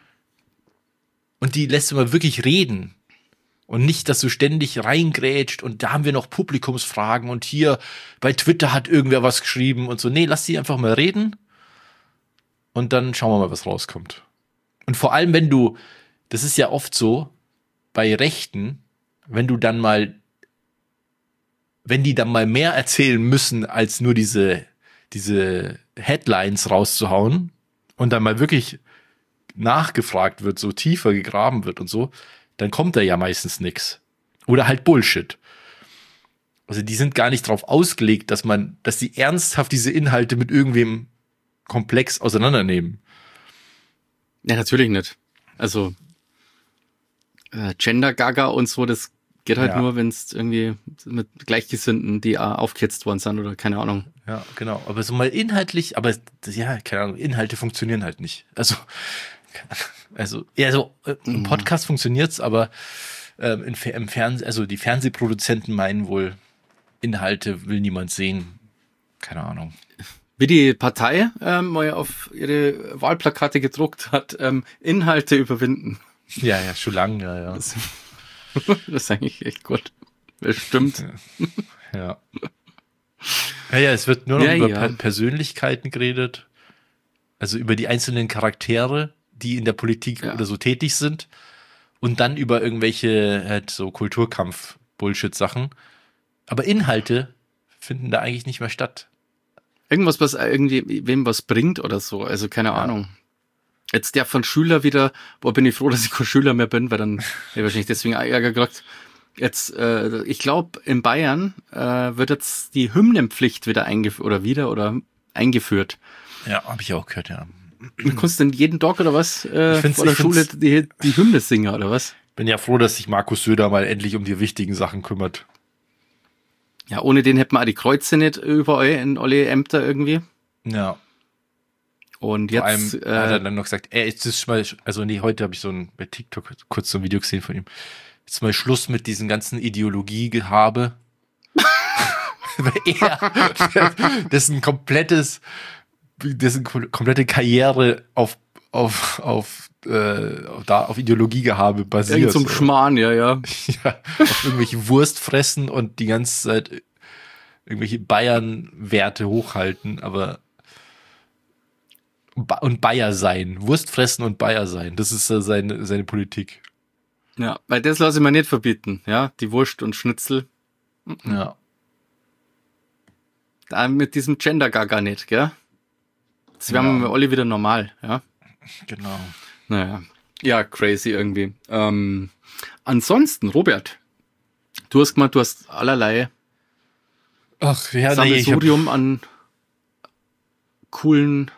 und die lässt du mal wirklich reden. Und nicht, dass du ständig reingrätscht und da haben wir noch Publikumsfragen und hier bei Twitter hat irgendwer was geschrieben und so. Nee, lass die einfach mal reden und dann schauen wir mal, was rauskommt. Und vor allem, wenn du, das ist ja oft so, bei Rechten, wenn du dann mal, wenn die dann mal mehr erzählen müssen, als nur diese, diese Headlines rauszuhauen und dann mal wirklich nachgefragt wird, so tiefer gegraben wird und so, dann kommt da ja meistens nix. Oder halt Bullshit. Also die sind gar nicht drauf ausgelegt, dass man, dass die ernsthaft diese Inhalte mit irgendwem komplex auseinandernehmen. Ja, natürlich nicht. Also äh, Gender Gaga und so, das geht halt Ja. nur, wenn es irgendwie mit Gleichgesinnten, die äh, aufgehetzt worden sind oder keine Ahnung. Ja, genau. Aber so mal inhaltlich, aber das- ja, keine Ahnung, Inhalte funktionieren halt nicht. Also, also, ja, so äh, im Podcast funktioniert's, aber ähm, im, Fer- im Fernsehen, also die Fernsehproduzenten meinen wohl, Inhalte will niemand sehen. Keine Ahnung. Wie die Partei ähm, mal auf ihre Wahlplakate gedruckt hat, ähm, Inhalte überwinden. Ja, ja, schon lang, ja, ja. Das, das ist eigentlich echt gut. Das stimmt. Ja. Ja, ja, es wird nur noch Ja, über ja. Per Persönlichkeiten geredet. Also über die einzelnen Charaktere, die in der Politik Ja. oder so tätig sind. Und dann über irgendwelche halt so Kulturkampf-Bullshit-Sachen. Aber Inhalte finden da eigentlich nicht mehr statt. Irgendwas, was irgendwie wem was bringt oder so. Also keine Ahnung. Jetzt der von Schüler wieder, boah, bin ich froh, dass ich kein Schüler mehr bin, weil dann hätte ich wahrscheinlich deswegen auch Ärger gekriegt. Jetzt, äh, ich glaube, in Bayern äh, wird jetzt die Hymnenpflicht wieder eingeführt oder wieder oder eingeführt. Ja, habe ich auch gehört, ja. Du kannst denn jeden Tag oder was äh, Ich find's- vor der ich find's- Schule die, die Hymne singen oder was? Bin ja froh, dass sich Markus Söder mal endlich um die wichtigen Sachen kümmert. Ja, ohne den hätten wir auch die Kreuze nicht überall in alle Ämter irgendwie. Ja. Und Vor allem jetzt, hat er äh, dann noch gesagt, ey, jetzt ist mal, also nee, heute habe ich so ein, bei TikTok kurz so ein Video gesehen von ihm. Jetzt mal Schluss mit diesen ganzen Ideologiegehabe. Weil er, das ist ein komplettes, das ist eine komplette Karriere auf, auf, auf, äh, auf, da, auf Ideologiegehabe basiert. irgend zum so. Schmarrn, ja, ja. Ja, auf irgendwelche Wurst fressen und die ganze Zeit irgendwelche Bayern-Werte hochhalten, aber Ba- und Bayer sein. Wurst fressen und Bayer sein. Das ist äh, seine, seine Politik. Ja, weil das lasse ich mir nicht verbieten, ja. Die Wurst und Schnitzel. Ja. Da mit diesem Gender gar gar nicht, gell? Jetzt werden Ja. wir alle wieder normal, ja. Genau. Naja. Ja, crazy irgendwie. Ähm, ansonsten, Robert, du hast gemeint, du hast allerlei Ach, ja, nee, ich hab, Sammelsurium an coolen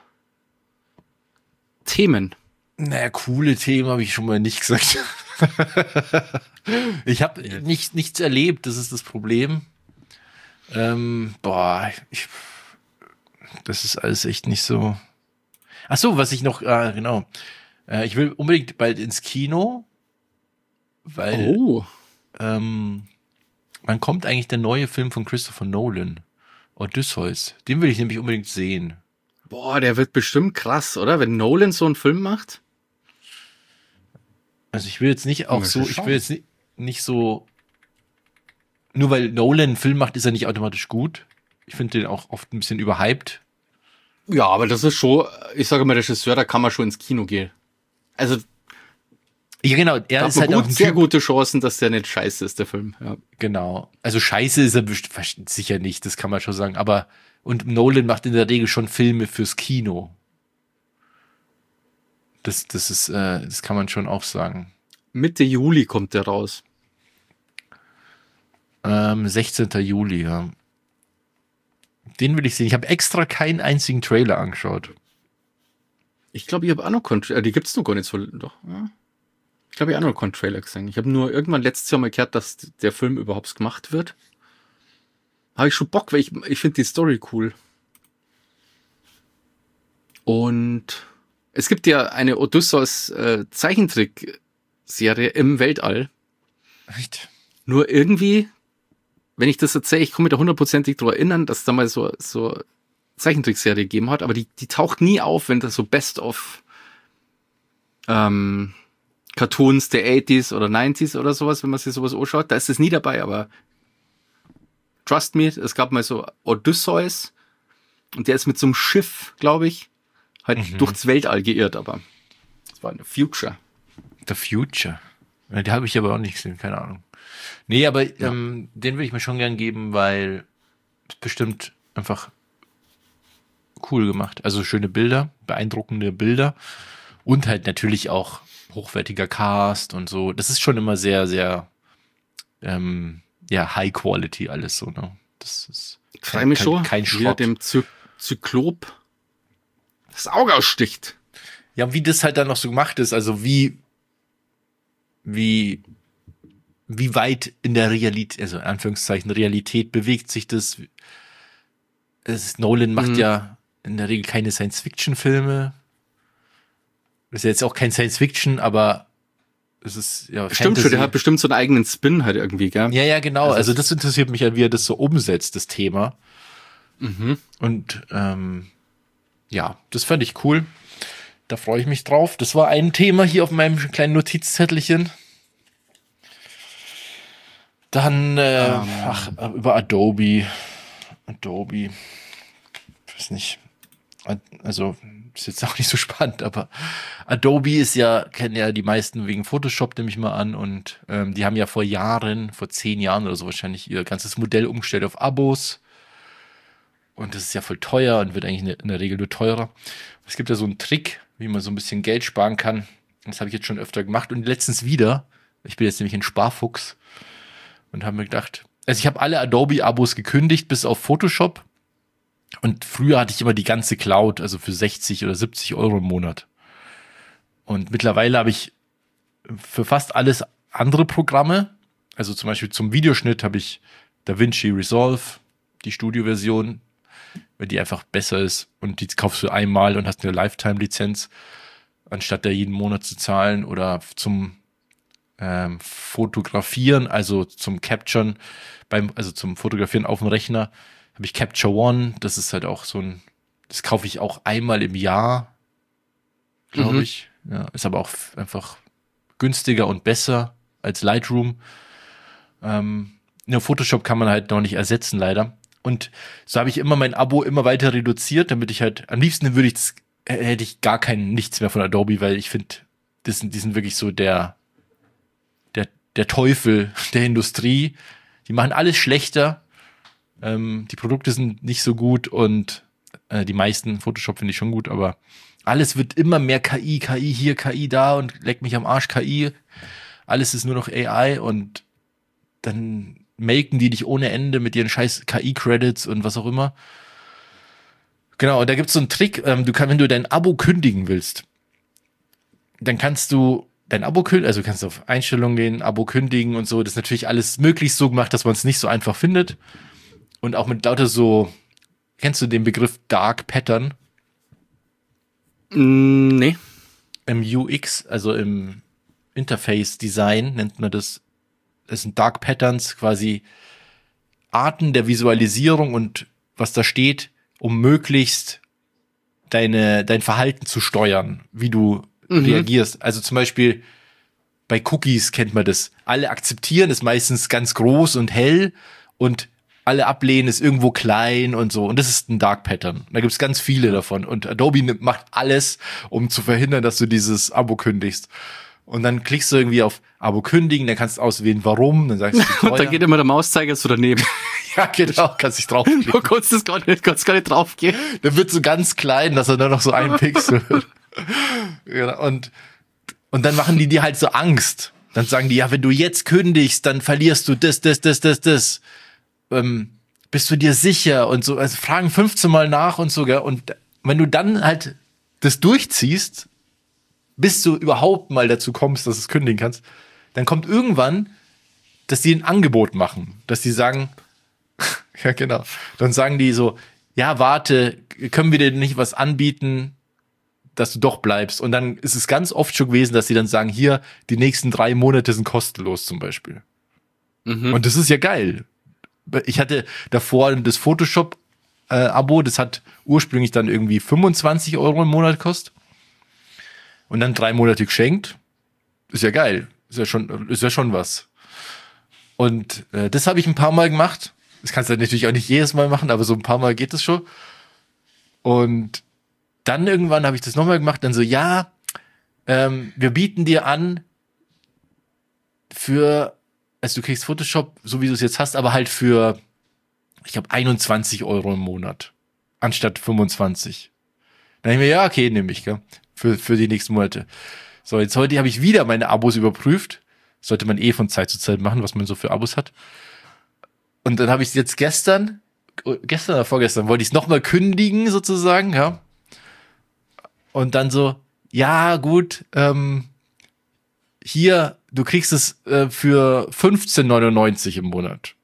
Themen. naja, coole Themen habe ich schon mal nicht gesagt. Ich habe nicht, nichts erlebt, das ist das Problem. Ähm, boah, ich, das ist alles echt nicht so. Ach so, was ich noch, ah, genau. Äh, ich will unbedingt bald ins Kino, weil Oh, ähm, wann kommt eigentlich der neue Film von Christopher Nolan? Odysseus. Den will ich nämlich unbedingt sehen. boah, der wird bestimmt krass, oder? Wenn Nolan so einen Film macht. Also ich will jetzt nicht auch Mal so, ich schauen. will jetzt nicht, nicht so, nur weil Nolan einen Film macht, ist er nicht automatisch gut. Ich finde den auch oft ein bisschen überhyped. Ja, aber das ist schon, ich sage mal, Regisseur, da kann man schon ins Kino gehen. Also, Ja, genau, er da ist hat halt man auch gut, ein sehr Typ. gute Chancen, dass der nicht scheiße ist, der Film. Ja. Genau. Also scheiße ist er best- sicher nicht, das kann man schon sagen. Aber, und Nolan macht in der Regel schon Filme fürs Kino. Das, das ist, äh, das kann man schon auch sagen. Mitte Juli kommt der raus. Ähm, sechzehnten Juli, ja. Den will ich sehen. Ich habe extra keinen einzigen Trailer angeschaut. Ich glaube, ich habe auch noch keinen Trailer. Die gibt's noch gar nicht so. Doch. Ja. Ich glaube, ich habe auch noch keinen Trailer gesehen. Ich habe nur irgendwann letztes Jahr mal gehört, dass der Film überhaupt gemacht wird. Habe ich schon Bock, weil ich, ich finde die Story cool. Und es gibt ja eine Odysseus äh, Zeichentrick-Serie im Weltall. Echt? Nur irgendwie, wenn ich das erzähle, ich komme mich da hundertprozentig daran erinnern, dass es da mal so, so Zeichentrickserie gegeben hat, aber die, die taucht nie auf, wenn das so Best of ähm, Cartoons der achtziger oder neunziger oder sowas, wenn man sich sowas anschaut, da ist es nie dabei, aber trust me, es gab mal so Odysseus und der ist mit so einem Schiff, glaube ich, halt mhm. durchs Weltall geirrt, aber das war eine Future. The Future. Die habe ich aber auch nicht gesehen, keine Ahnung. Nee, aber ja. ähm, den will ich mir schon gern geben, weil es bestimmt einfach cool gemacht. Also schöne Bilder, beeindruckende Bilder und halt natürlich auch hochwertiger Cast und so. Das ist schon immer sehr, sehr ähm, ja, High Quality alles so, ne? Das ist ich freue mich kein, schon, kein wie er dem Zy- Zyklop das Auge aussticht. Ja, wie das halt dann noch so gemacht ist, also wie wie wie weit in der Realität, also in Anführungszeichen Realität bewegt sich das. Es ist, Nolan macht mhm. ja in der Regel keine Science-Fiction-Filme. Das ist ja jetzt auch kein Science-Fiction, aber es ist ja Stimmt Fantasy. Schon, der hat bestimmt so einen eigenen Spin halt irgendwie, gell? Ja, ja, genau. Also, also das interessiert mich ja, wie er das so umsetzt, das Thema. Mhm. Und ähm, ja, das fand ich cool. Da freue ich mich drauf. Das war ein Thema hier auf meinem kleinen Notizzettelchen. Dann, äh, um. ach, über Adobe. Adobe. Ich weiß nicht. Also, ist jetzt auch nicht so spannend, aber Adobe ist ja, kennen ja die meisten wegen Photoshop, nehme ich mal an. Und ähm, die haben ja vor Jahren, vor zehn Jahren oder so wahrscheinlich ihr ganzes Modell umgestellt auf Abos. Und das ist ja voll teuer und wird eigentlich in der Regel nur teurer. Es gibt ja so einen Trick, wie man so ein bisschen Geld sparen kann. Das habe ich jetzt schon öfter gemacht und letztens wieder. Ich bin jetzt nämlich ein Sparfuchs und habe mir gedacht, also ich habe alle Adobe-Abos gekündigt, bis auf Photoshop. Und früher hatte ich immer die ganze Cloud, also für sechzig oder siebzig Euro im Monat. Und mittlerweile habe ich für fast alles andere Programme, also zum Beispiel zum Videoschnitt habe ich DaVinci Resolve, die Studio-Version, weil die einfach besser ist und die kaufst du einmal und hast eine Lifetime-Lizenz, anstatt da jeden Monat zu zahlen. Oder zum ähm, Fotografieren, also zum Capturen, beim, also zum Fotografieren auf dem Rechner, habe ich Capture One. Das ist halt auch so ein, das kaufe ich auch einmal im Jahr, glaube mhm. ich. Ja, ist aber auch einfach günstiger und besser als Lightroom. Ähm, ja, Photoshop kann man halt noch nicht ersetzen, leider. Und so habe ich immer mein Abo immer weiter reduziert, damit ich halt, am liebsten würde ich das, hätte ich gar kein, nichts mehr von Adobe, weil ich finde, das sind, die sind wirklich so der, der, der Teufel der Industrie. Die machen alles schlechter. Ähm, die Produkte sind nicht so gut und äh, die meisten, Photoshop finde ich schon gut, aber alles wird immer mehr K I, K I hier, K I da und leck mich am Arsch, K I. Alles ist nur noch A I und dann melken die dich ohne Ende mit ihren scheiß K I-Credits und was auch immer. Genau, und da gibt's so einen Trick, ähm, du kannst, wenn du dein Abo kündigen willst, dann kannst du dein Abo kündigen, also du kannst auf Einstellungen gehen, Abo kündigen und so. Das ist natürlich alles möglichst so gemacht, dass man es nicht so einfach findet. Und auch mit lauter so, kennst du den Begriff Dark Pattern? Mm, nee. Im U X, also im Interface-Design nennt man das. Das sind Dark Patterns, quasi Arten der Visualisierung und was da steht, um möglichst deine, dein Verhalten zu steuern, wie du mhm. reagierst. Also zum Beispiel bei Cookies kennt man das. Alle akzeptieren ist meistens ganz groß und hell und alle ablehnen ist irgendwo klein und so. Und das ist ein Dark Pattern. Da gibt es ganz viele davon. Und Adobe macht alles, um zu verhindern, dass du dieses Abo kündigst. Und dann klickst du irgendwie auf Abo kündigen, dann kannst du auswählen, warum, dann sagst du, und dann geht immer der Mauszeiger so daneben. Ja, genau, kannst dich draufklicken. Du kannst das gar nicht, kannst gar nicht draufgehen. Dann wird so ganz klein, dass er nur noch so ein Pixel wird. Ja, und, und dann machen die dir halt so Angst. Dann sagen die, ja, wenn du jetzt kündigst, dann verlierst du das, das, das, das, das. Ähm, bist du dir sicher? Und so, also fragen fünfzehn Mal nach und so, gell? Und wenn du dann halt das durchziehst, bis du überhaupt mal dazu kommst, dass du es kündigen kannst, dann kommt irgendwann, dass die ein Angebot machen. Dass die sagen, ja genau, dann sagen die so, ja, warte, können wir dir nicht was anbieten, dass du doch bleibst? Und dann ist es ganz oft schon gewesen, dass sie dann sagen, hier, die nächsten drei Monate sind kostenlos zum Beispiel. Mhm. Und das ist ja geil. Ich hatte davor das Photoshop-Abo, das hat ursprünglich dann irgendwie fünfundzwanzig Euro im Monat gekostet. Und dann drei Monate geschenkt. Ist ja geil. Ist ja schon, ist ja schon was. Und äh, das habe ich ein paar Mal gemacht. Das kannst du natürlich auch nicht jedes Mal machen, aber so ein paar Mal geht es schon. Und dann irgendwann habe ich das nochmal gemacht. Dann so, ja, ähm, wir bieten dir an für, also du kriegst Photoshop, so wie du es jetzt hast, aber halt für, ich glaube, einundzwanzig Euro im Monat. Anstatt fünfundzwanzig. Dann habe ich mir, ja, okay, nehme ich, gell? Für, für die nächsten Monate. So, jetzt heute habe ich wieder meine Abos überprüft. Sollte man eh von Zeit zu Zeit machen, was man so für Abos hat. Und dann habe ich es jetzt gestern, gestern oder vorgestern, wollte ich es nochmal kündigen, sozusagen, ja. Und dann so, ja, gut, ähm, hier, du kriegst es äh, für fünfzehn neunundneunzig im Monat.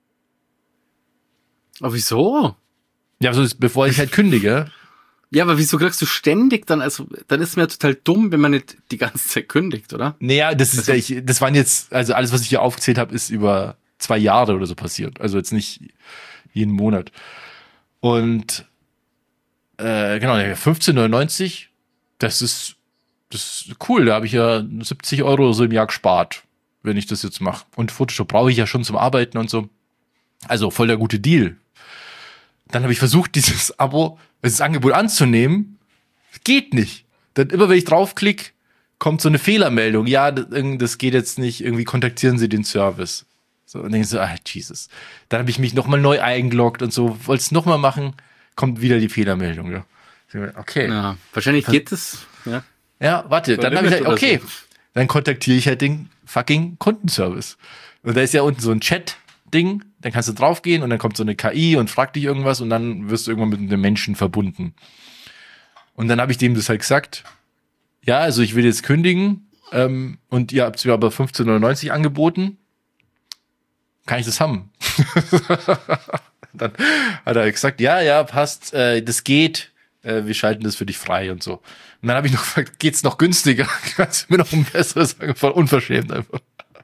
Aber wieso? Ja, so ist, bevor ich halt kündige. Ja, aber wieso kriegst du ständig dann, also, dann ist es mir total dumm, wenn man nicht die ganze Zeit kündigt, oder? Naja, das ist, also, ich, das waren jetzt, also alles, was ich hier aufgezählt habe, ist über zwei Jahre oder so passiert. Also jetzt nicht jeden Monat. Und, äh, genau, fünfzehn neunundneunzig, das ist, das ist cool. Da habe ich ja siebzig Euro oder so im Jahr gespart, wenn ich das jetzt mache. Und Photoshop brauche ich ja schon zum Arbeiten und so. Also voll der gute Deal. Dann habe ich versucht, dieses Abo, dieses Angebot anzunehmen. Geht nicht. Dann immer, wenn ich draufklicke, kommt so eine Fehlermeldung. Ja, das, das geht jetzt nicht. Irgendwie kontaktieren Sie den Service. So, und denke ich so, ah, Jesus. Dann habe ich mich nochmal neu eingeloggt und so. Wollte es nochmal machen, kommt wieder die Fehlermeldung. Ja. Okay. Ja, wahrscheinlich geht es. Ja, ja warte. Dann habe ich halt, okay. So. Dann kontaktiere ich halt den fucking Kundenservice. Und da ist ja unten so ein Chat-Ding. Dann kannst du draufgehen und dann kommt so eine K I und fragt dich irgendwas und dann wirst du irgendwann mit einem Menschen verbunden. Und dann habe ich dem das halt gesagt, ja, also ich will jetzt kündigen ähm, und ihr habt mir aber fünfzehn neunundneunzig angeboten. Kann ich das haben? Dann hat er gesagt, ja, ja, passt, äh, das geht, äh, wir schalten das für dich frei und so. Und dann habe ich noch gefragt, geht's noch günstiger? Kannst du mir noch ein besseres sagen? Voll unverschämt einfach.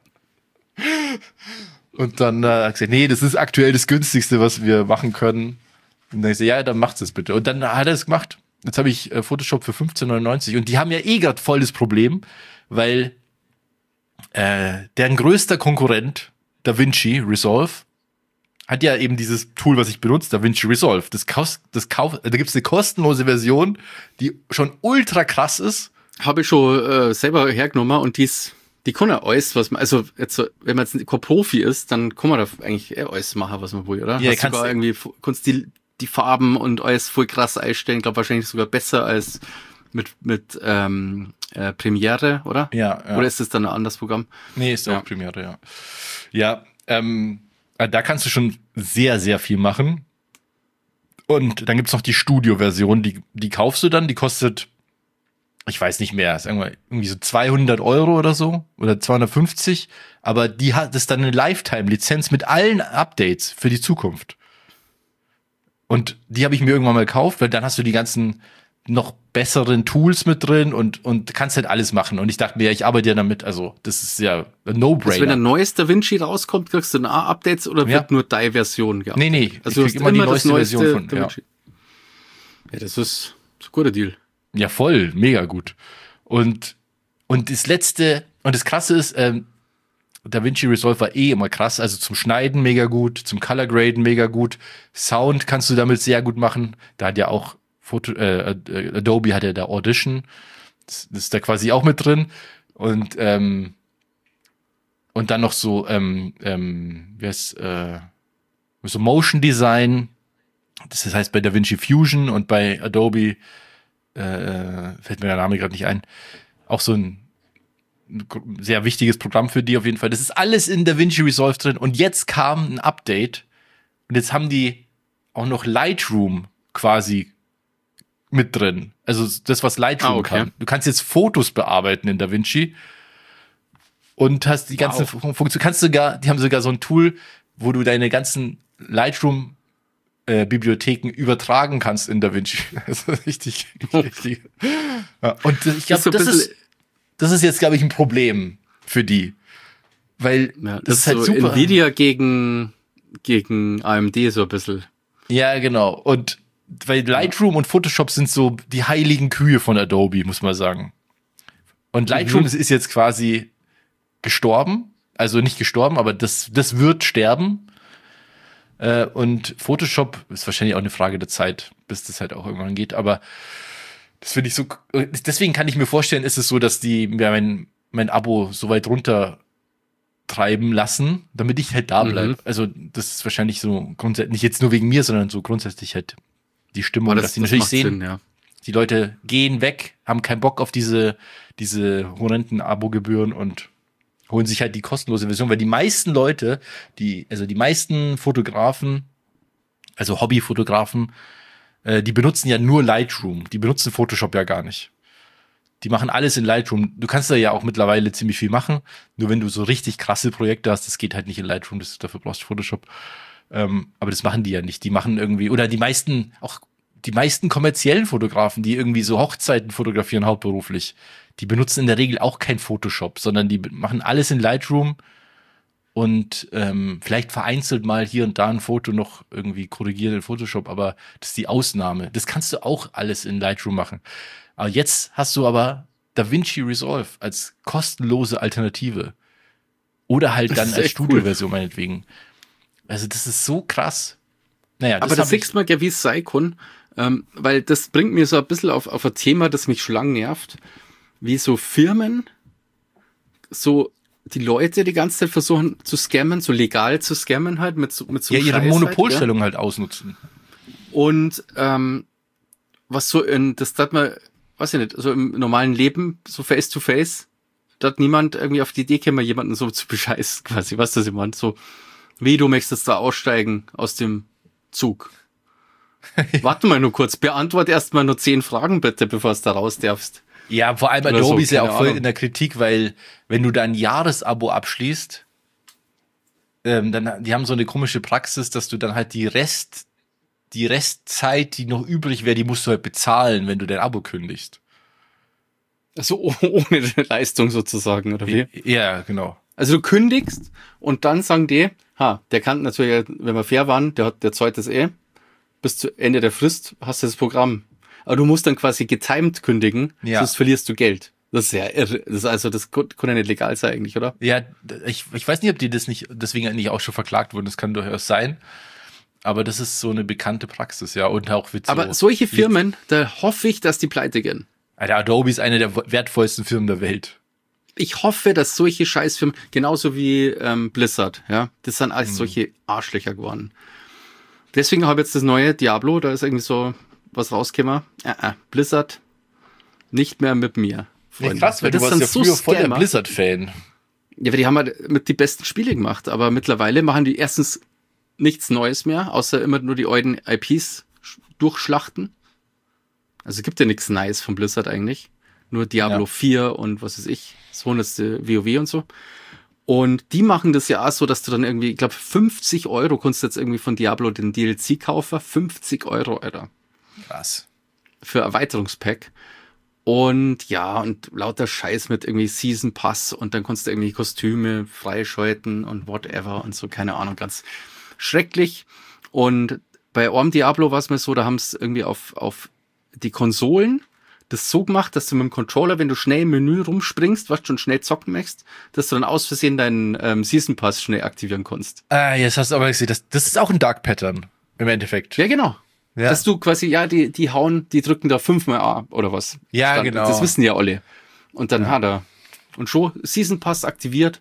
Und dann äh, hat er gesagt, nee, das ist aktuell das günstigste, was wir machen können. Und dann ich so, ja, dann macht's das bitte. Und dann hat er es gemacht. Jetzt habe ich äh, Photoshop für fünfzehn neunundneunzig und die haben ja eh gerade voll das Problem, weil äh, deren größter Konkurrent, DaVinci Resolve, hat ja eben dieses Tool, was ich benutze, DaVinci Resolve. Das Kauf, das Kauf, da gibt's eine kostenlose Version, die schon ultra krass ist. Habe ich schon äh, selber hergenommen und die ist Die kann ja alles, was man, also jetzt, so, wenn man jetzt kein Profi ist, dann kann man da eigentlich eh alles machen, was man will, oder? Ja, Hast kannst sogar irgendwie, kannst die, die Farben und alles voll krass einstellen, glaube wahrscheinlich sogar besser als mit, mit ähm, äh, Premiere, oder? Ja, ja. Oder ist das dann ein anderes Programm? Nee, ist ja. auch Premiere, ja. Ja, ähm, da kannst du schon sehr, sehr viel machen. Und dann gibt's noch die Studio-Version, die, die kaufst du dann, die kostet, ich weiß nicht mehr, ist irgendwie so zweihundert Euro oder so oder zweihundertfünfzig, aber die hat, das ist dann eine Lifetime-Lizenz mit allen Updates für die Zukunft. Und die habe ich mir irgendwann mal gekauft, weil dann hast du die ganzen noch besseren Tools mit drin und, und kannst halt alles machen. Und ich dachte mir, ich arbeite ja damit, also das ist ja ein No-Brainer. Also wenn ein neues DaVinci rauskommt, kriegst du dann auch Updates oder ja. wird nur deine Version gehabt? Nee, nee, also ich krieg immer die neueste, neueste Version von, ja. ja, das ist, das ist ein guter Deal. Ja, voll, mega gut. Und, und das letzte, und das Krasse ist, ähm, DaVinci Resolve war eh immer krass, also zum Schneiden mega gut, zum Color Graden mega gut, Sound kannst du damit sehr gut machen, da hat ja auch Foto, äh, Adobe hat ja da Audition, das, das ist da quasi auch mit drin und, ähm, und dann noch so, ähm, ähm, wie heißt, äh, so Motion Design, das heißt bei DaVinci Fusion und bei Adobe äh, fällt mir der Name gerade nicht ein, auch so ein sehr wichtiges Programm für die auf jeden Fall. Das ist alles in DaVinci Resolve drin und jetzt kam ein Update und jetzt haben die auch noch Lightroom quasi mit drin. Also das, was Lightroom ah, okay. kann. Du kannst jetzt Fotos bearbeiten in DaVinci und hast die ganzen Wow. Funktionen. Kannst sogar, die haben sogar so ein Tool, wo du deine ganzen Lightroom äh, Bibliotheken übertragen kannst in DaVinci. Das ist richtig, richtig. Ja, und ich glaube, so das bisschen- ist das ist jetzt, glaube ich, ein Problem für die. Weil Ja, das, ist halt so super. Nvidia gegen, gegen A M D so ein bisschen. Ja, genau. Und weil Lightroom und Photoshop sind so die heiligen Kühe von Adobe, muss man sagen. Und Lightroom Mhm. ist jetzt quasi gestorben. Also nicht gestorben, aber das, das wird sterben. Äh, und Photoshop ist wahrscheinlich auch eine Frage der Zeit, bis das halt auch irgendwann geht. Aber das finde ich so. Deswegen kann ich mir vorstellen, ist es so, dass die ja, mein, mein Abo so weit runter treiben lassen, damit ich halt da bleibe. Mhm. Also das ist wahrscheinlich so grundsätzlich, nicht jetzt nur wegen mir, sondern so grundsätzlich halt die Stimmung, Aber dass das, die das natürlich macht sehen, Sinn, ja. die Leute gehen weg, haben keinen Bock auf diese, diese horrenden Abo-Gebühren und holen sich halt die kostenlose Version, weil die meisten Leute, die, also die meisten Fotografen, also Hobbyfotografen, äh, die benutzen ja nur Lightroom. Die benutzen Photoshop ja gar nicht. Die machen alles in Lightroom. Du kannst da ja auch mittlerweile ziemlich viel machen. Nur wenn du so richtig krasse Projekte hast, das geht halt nicht in Lightroom, das, dafür brauchst du Photoshop. Ähm, aber das machen die ja nicht. Die machen irgendwie, oder die meisten, auch die meisten kommerziellen Fotografen, die irgendwie so Hochzeiten fotografieren hauptberuflich, die benutzen in der Regel auch kein Photoshop, sondern die machen alles in Lightroom und ähm, vielleicht vereinzelt mal hier und da ein Foto noch irgendwie korrigieren in Photoshop, aber das ist die Ausnahme. Das kannst du auch alles in Lightroom machen. Aber jetzt hast du aber DaVinci Resolve als kostenlose Alternative. Oder halt Das dann ist als echt cool. Studioversion meinetwegen. Also das ist so krass. Naja, Aber das hab ich- siehst du mal, ja, wie es sein kann, ähm, weil das bringt mir so ein bisschen auf, auf ein Thema, das mich schon lange nervt, wie so Firmen so die Leute die ganze Zeit versuchen zu scammen, so legal zu scammen halt mit so, mit so ja, ihre Scheiß Monopolstellung halt ausnutzen. Halt, gell? Und ähm, was so in, das hat man, weiß ich nicht, so im normalen Leben, so face to face, da hat niemand irgendwie auf die Idee gekommen, jemanden so zu bescheißen, quasi, weißt du, was ich meine? So, wie du möchtest da aussteigen aus dem Zug. Warte mal nur kurz, beantworte erst mal nur zehn Fragen bitte, bevor du da raus darfst. Ja, vor allem Oder Adobe so, ist ja keine auch voll Ahnung. in der Kritik, weil wenn du da ein Jahresabo abschließt, ähm, dann die haben so eine komische Praxis, dass du dann halt die Rest, die Restzeit, die noch übrig wäre, die musst du halt bezahlen, wenn du dein Abo kündigst. Also oh- ohne Leistung sozusagen, oder wie? Ja, genau. Also du kündigst und dann sagen die, ha, der kann natürlich, wenn wir fair waren, der hat, der zahlt das eh, bis zu Ende der Frist hast du das Programm. Aber du musst dann quasi getimed kündigen, Ja. sonst verlierst du Geld. Das ist ja irre. Das ist also, das kann kann ja nicht legal sein eigentlich, oder? Ja, ich, ich weiß nicht, ob die das nicht, deswegen eigentlich auch schon verklagt wurden, das kann durchaus sein. Aber das ist so eine bekannte Praxis, ja, und auch mit so. Aber solche Firmen, da hoffe ich, dass die pleite gehen. Alter, Adobe ist eine der wertvollsten Firmen der Welt. Ich hoffe, dass solche Scheißfirmen, genauso wie ähm, Blizzard, ja, das sind Mhm. alles solche Arschlöcher geworden. Deswegen habe ich jetzt das neue Diablo, da ist irgendwie so was rausgekommen. Äh, äh, Blizzard, nicht mehr mit mir. Freunde. Weil das sind so Scammer. Blizzard-Fan. Ja, weil die haben halt mit die besten Spiele gemacht, aber mittlerweile machen die erstens nichts Neues mehr, außer immer nur die alten I Ps sch- durchschlachten. Also es gibt ja nichts Neues von Blizzard eigentlich. Nur Diablo Ja. vier und was weiß ich, das hundertste WoW und so. Und die machen das ja auch so, dass du dann irgendwie, ich glaube, fünfzig Euro kannst du jetzt irgendwie von Diablo den D L C kaufen. fünfzig Euro, Alter. Krass. Für Erweiterungspack. Und ja, und lauter Scheiß mit irgendwie Season Pass und dann kannst du irgendwie Kostüme freischalten und whatever und so, keine Ahnung, ganz schrecklich. Und bei Orm Diablo war es mir so, da haben es irgendwie auf, auf die Konsolen das so gemacht, dass du mit dem Controller, wenn du schnell im Menü rumspringst, was du schon schnell zocken möchtest, dass du dann aus Versehen deinen ähm, Season Pass schnell aktivieren kannst. Ah, jetzt hast du aber gesehen, das, das ist auch ein Dark Pattern im Endeffekt. Ja, genau. Ja. Dass du quasi, ja, die, die hauen, die drücken da fünfmal A oder was. Ja, Stand- genau. Das wissen ja alle. Und dann hat er. Und schon Season Pass aktiviert.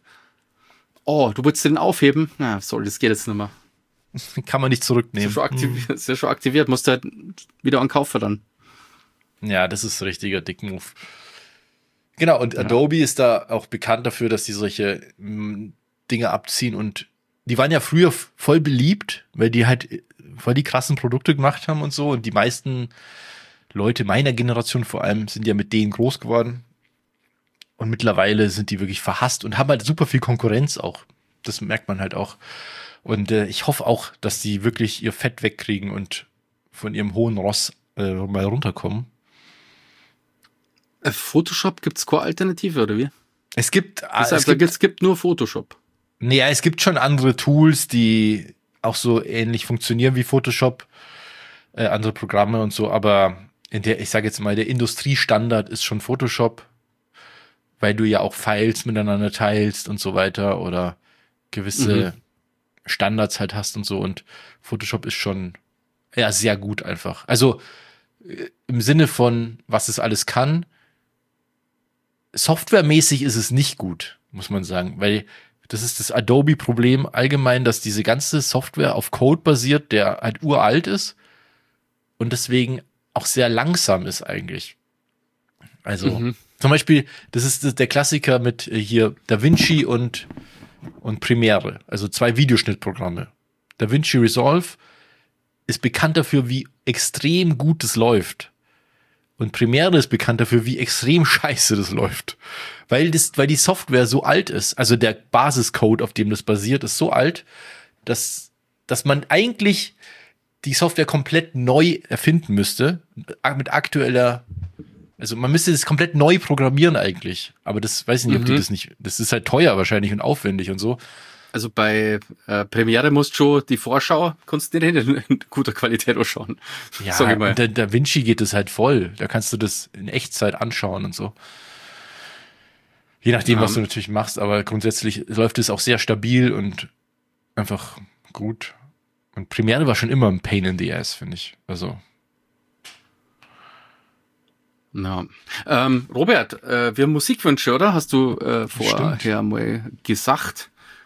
Oh, du willst den aufheben? Na, sorry, das geht jetzt nicht mehr. Kann man nicht Ist ja zurücknehmen. schon aktiviert, ist ja schon aktiviert. Musst du halt wieder ankaufen dann. Ja, das ist ein richtiger Dickmove. Genau, und Ja. Adobe ist da auch bekannt dafür, dass die solche mh, Dinge abziehen und die waren ja früher f- voll beliebt, weil die halt äh, voll die krassen Produkte gemacht haben und so und die meisten Leute meiner Generation vor allem sind ja mit denen groß geworden und mittlerweile sind die wirklich verhasst und haben halt super viel Konkurrenz auch. Das merkt man halt auch. Und äh, ich hoffe auch, dass die wirklich ihr Fett wegkriegen und von ihrem hohen Ross äh, mal runterkommen. Äh, Photoshop gibt's keine Alternative, oder wie? Es gibt, Das es heißt, gibt es gibt nur Photoshop. Naja, es gibt schon andere Tools, die auch so ähnlich funktionieren wie Photoshop, äh, andere Programme und so, aber in der, ich sage jetzt mal, der Industriestandard ist schon Photoshop, weil du ja auch Files miteinander teilst und so weiter oder gewisse Mhm. Standards halt hast und so und Photoshop ist schon ja sehr gut einfach. Also äh, im Sinne von, was es alles kann, softwaremäßig ist es nicht gut, muss man sagen, weil das ist das Adobe-Problem allgemein, dass diese ganze Software auf Code basiert, der halt uralt ist und deswegen auch sehr langsam ist eigentlich. Also Mhm. zum Beispiel, das ist das- der Klassiker mit äh, hier DaVinci und, und Premiere, also zwei Videoschnittprogramme. DaVinci Resolve ist bekannt dafür, wie extrem gut es läuft. Und Premiere ist bekannt dafür, wie extrem scheiße das läuft. Weil, das, weil die Software so alt ist, also der Basiscode, auf dem das basiert, ist so alt, dass, dass man eigentlich die Software komplett neu erfinden müsste, mit aktueller, also man müsste das komplett neu programmieren eigentlich. Aber das weiß ich nicht, ob die Mhm. das nicht, das ist halt teuer wahrscheinlich und aufwendig und so. Also bei äh, Premiere musst du schon die Vorschau, kannst du nicht in, in guter Qualität anschauen. Ja, Sag ich mal. und der Da Vinci geht es halt voll. Da kannst du das in Echtzeit anschauen und so. Je nachdem, was Ja. du natürlich machst, aber grundsätzlich läuft es auch sehr stabil und einfach gut. Und Premiere war schon immer ein Pain in the Ass, finde ich. Also, Ja. Ähm, Robert, äh, wir haben Musikwünsche, oder? Hast du äh, vorher Stimmt. mal gesagt?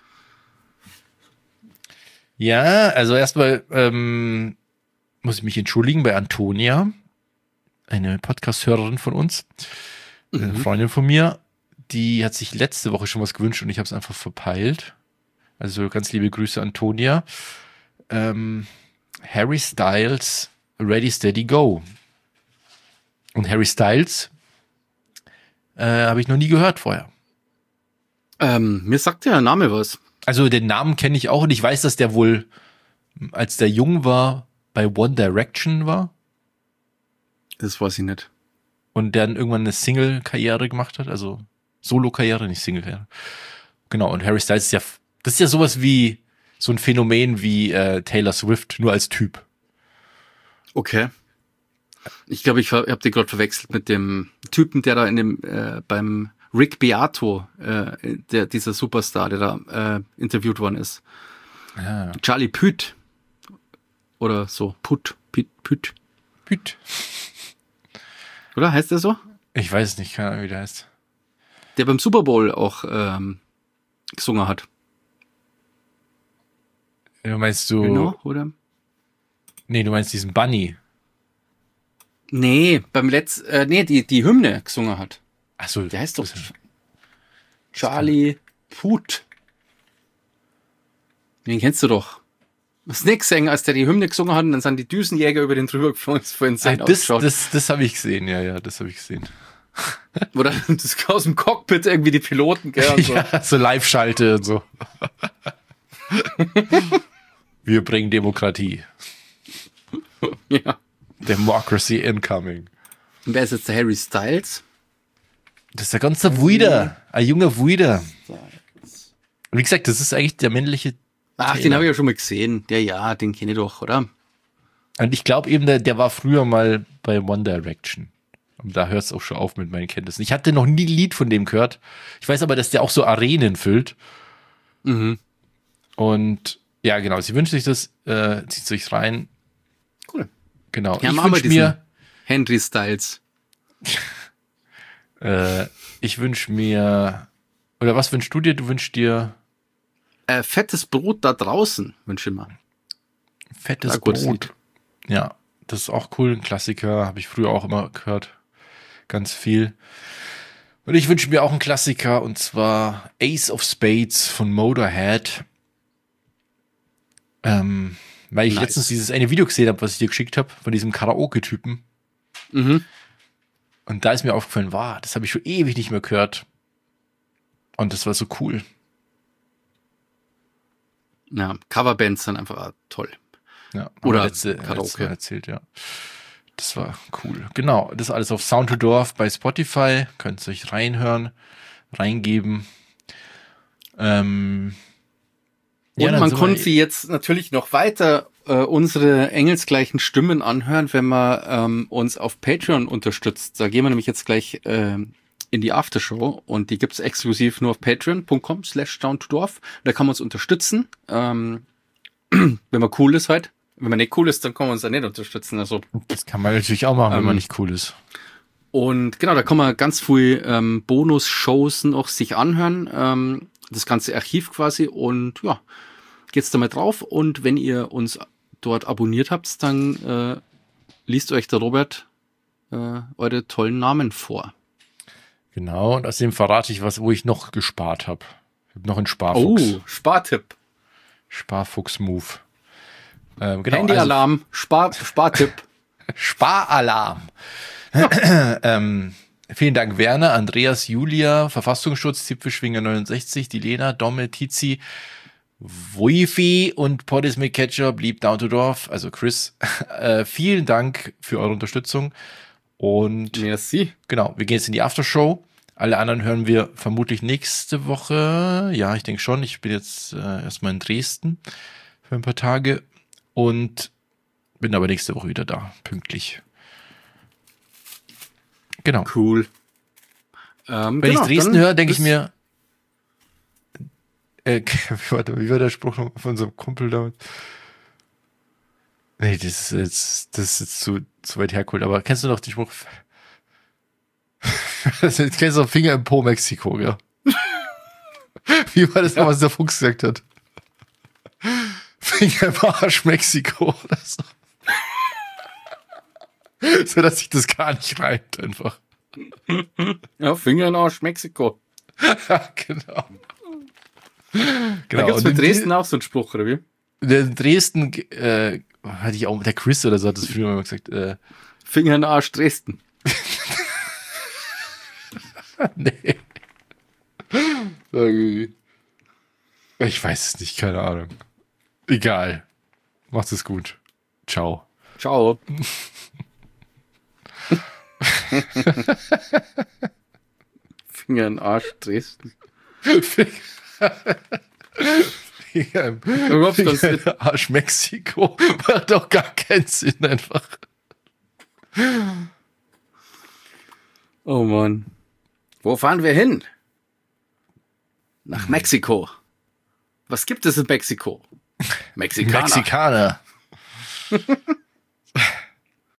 ja, also erstmal ähm, muss ich mich entschuldigen bei Antonia, eine Podcast-Hörerin von uns, eine Mhm. Freundin von mir, die hat sich letzte Woche schon was gewünscht und ich habe es einfach verpeilt. Also ganz liebe Grüße, Antonia. Ähm, Harry Styles, Ready, Steady, Go. Und Harry Styles äh, habe ich noch nie gehört vorher. Ähm, mir sagt der Name was. Also den Namen kenne ich auch und ich weiß, dass der wohl, als der jung war, bei One Direction war Das weiß ich nicht. und der dann irgendwann eine Single-Karriere gemacht hat, also Solo-Karriere, nicht Single-Karriere. Genau, und Harry Styles ist ja, das ist ja sowas wie so ein Phänomen wie äh, Taylor Swift, nur als Typ. Okay. Ich glaube, ich habe den gerade verwechselt mit dem Typen, der da in dem äh, beim Rick Beato, äh, der dieser Superstar, der da äh, interviewt worden ist. Ja. Charlie Puth oder so. Puth, Puth, Puth. Püt. Oder heißt der so? Ich weiß nicht, keine Ahnung, wie der heißt. Der beim Super Bowl auch ähm, gesungen hat. Du meinst du, Genau, oder? nee, du meinst diesen Bunny. Nee, beim Letz, äh, nee, die, die Hymne gesungen hat. Achso, Der heißt doch das- Charlie Puth. Den kennst du doch. Was nicht gesehen, als der die Hymne gesungen hat und dann sind die Düsenjäger über den drüber geflogen, ist vorhin Ah, sein das, ausgeschaut. das, das habe ich gesehen, ja, ja, das habe ich gesehen. Oder das aus dem Cockpit irgendwie die Piloten, gell, und so. Ja, so Live-Schalte und so. Wir bringen Demokratie. Ja. Democracy incoming. Und wer ist jetzt der Harry Styles? Das ist der ganze Wuider. Ein junger Wuider. Wie gesagt, das ist eigentlich der männliche. Ach, den Taylor. habe ich ja schon mal gesehen. Der, ja, den kenne ich doch, oder? Und ich glaube eben, der, der war früher mal bei One Direction. Und da hört es auch schon auf mit meinen Kenntnissen. Ich hatte noch nie ein Lied von dem gehört. Ich weiß aber, dass der auch so Arenen füllt. Mhm. Und ja, genau, sie wünscht sich das, äh, zieht sich rein. Cool. Genau. Ja, ich machen wir wünsche diesen mir, Henry Styles. äh, ich wünsche mir, oder was wünschst du dir? Du wünschst dir Äh, fettes Brot da draußen, wünsche ich mir. fettes Ja, gutes Brot. Lied. Ja, Das ist auch cool. Ein Klassiker, habe ich früher auch immer gehört. Ganz viel. Und ich wünsche mir auch einen Klassiker, und zwar Ace of Spades von Motorhead. Ähm, weil ich nice. letztens dieses eine Video gesehen habe, was ich dir geschickt habe, von diesem Karaoke-Typen. Mhm. Und da ist mir aufgefallen, wow, das habe ich schon ewig nicht mehr gehört. Und das war so cool. Ja, Coverbands sind einfach toll. Ja, oder letzte, Karaoke. Letzte Mal erzählt, ja. Das war cool. Genau, das ist alles auf Sound to Dorf bei Spotify. Könnt ihr euch reinhören, reingeben. Ähm, Und ja, man konnte sie jetzt natürlich noch weiter äh, unsere engelsgleichen Stimmen anhören, wenn man ähm, uns auf Patreon unterstützt. Da gehen wir nämlich jetzt gleich äh, in die Aftershow und die gibt's exklusiv nur auf patreon.com slash Sound to Dorf. Da kann man uns unterstützen. Ähm, wenn man cool ist halt. Wenn man nicht cool ist, dann kann man uns da nicht unterstützen. Also das kann man natürlich auch machen, ähm, wenn man nicht cool ist. Und genau, da kann man ganz viel ähm, Bonus-Shows noch sich anhören. Ähm, das ganze Archiv quasi. Und ja, geht's da mal drauf. Und wenn ihr uns dort abonniert habt, dann äh, liest euch der Robert äh, eure tollen Namen vor. Genau, und außerdem verrate ich was, wo ich noch gespart habe. Ich habe noch einen Sparfuchs. Oh, Spartipp. Sparfuchs-Move. Ähm, genau, Handyalarm, also, Spar, Spartipp. Sparalarm. ähm, vielen Dank, Werner, Andreas, Julia, Verfassungsschutz, Zipfelschwinger neunundsechzig, die Lena, Domme, Tizi, Wifi und Podismic Catcher blieb Down to Dorf, also Chris. äh, vielen Dank für eure Unterstützung. Und merci. Genau, wir gehen jetzt in die Aftershow. Alle anderen hören wir vermutlich nächste Woche. Ja, ich denke schon. Ich bin jetzt äh, erstmal in Dresden für ein paar Tage. Und bin aber nächste Woche wieder da, pünktlich. Genau. Cool. Ähm, Wenn genau, ich Dresden höre, denke ich mir, äh, warte, wie war der Spruch noch von unserem Kumpel damit? Nee, das ist jetzt, das ist jetzt zu, zu weit hergeholt, aber kennst du noch den Spruch? Kennst du noch Finger im Po Mexiko, ja? Wie war das noch, was der Fuchs gesagt hat? Finger im Arsch Mexiko oder so. So, dass sich das gar nicht reimt, einfach. Ja, Finger im Arsch Mexiko. Ja, genau. Genau. Da gibt's in Dresden auch so einen Spruch, oder wie? In Dresden, äh, hatte ich auch, der Chris oder so hat das früher mal gesagt, äh, Finger in den Arsch Dresden. Nee. Ich weiß es nicht, keine Ahnung. Egal. Macht es gut. Ciao. Ciao. Finger in den Arsch Dresden. Finger, Finger im Finger in den Arsch Mexiko. Macht doch gar keinen Sinn einfach. Oh Mann. Wo fahren wir hin? Nach Mexiko. Was gibt es in Mexiko? Mexikaner. Mexikaner.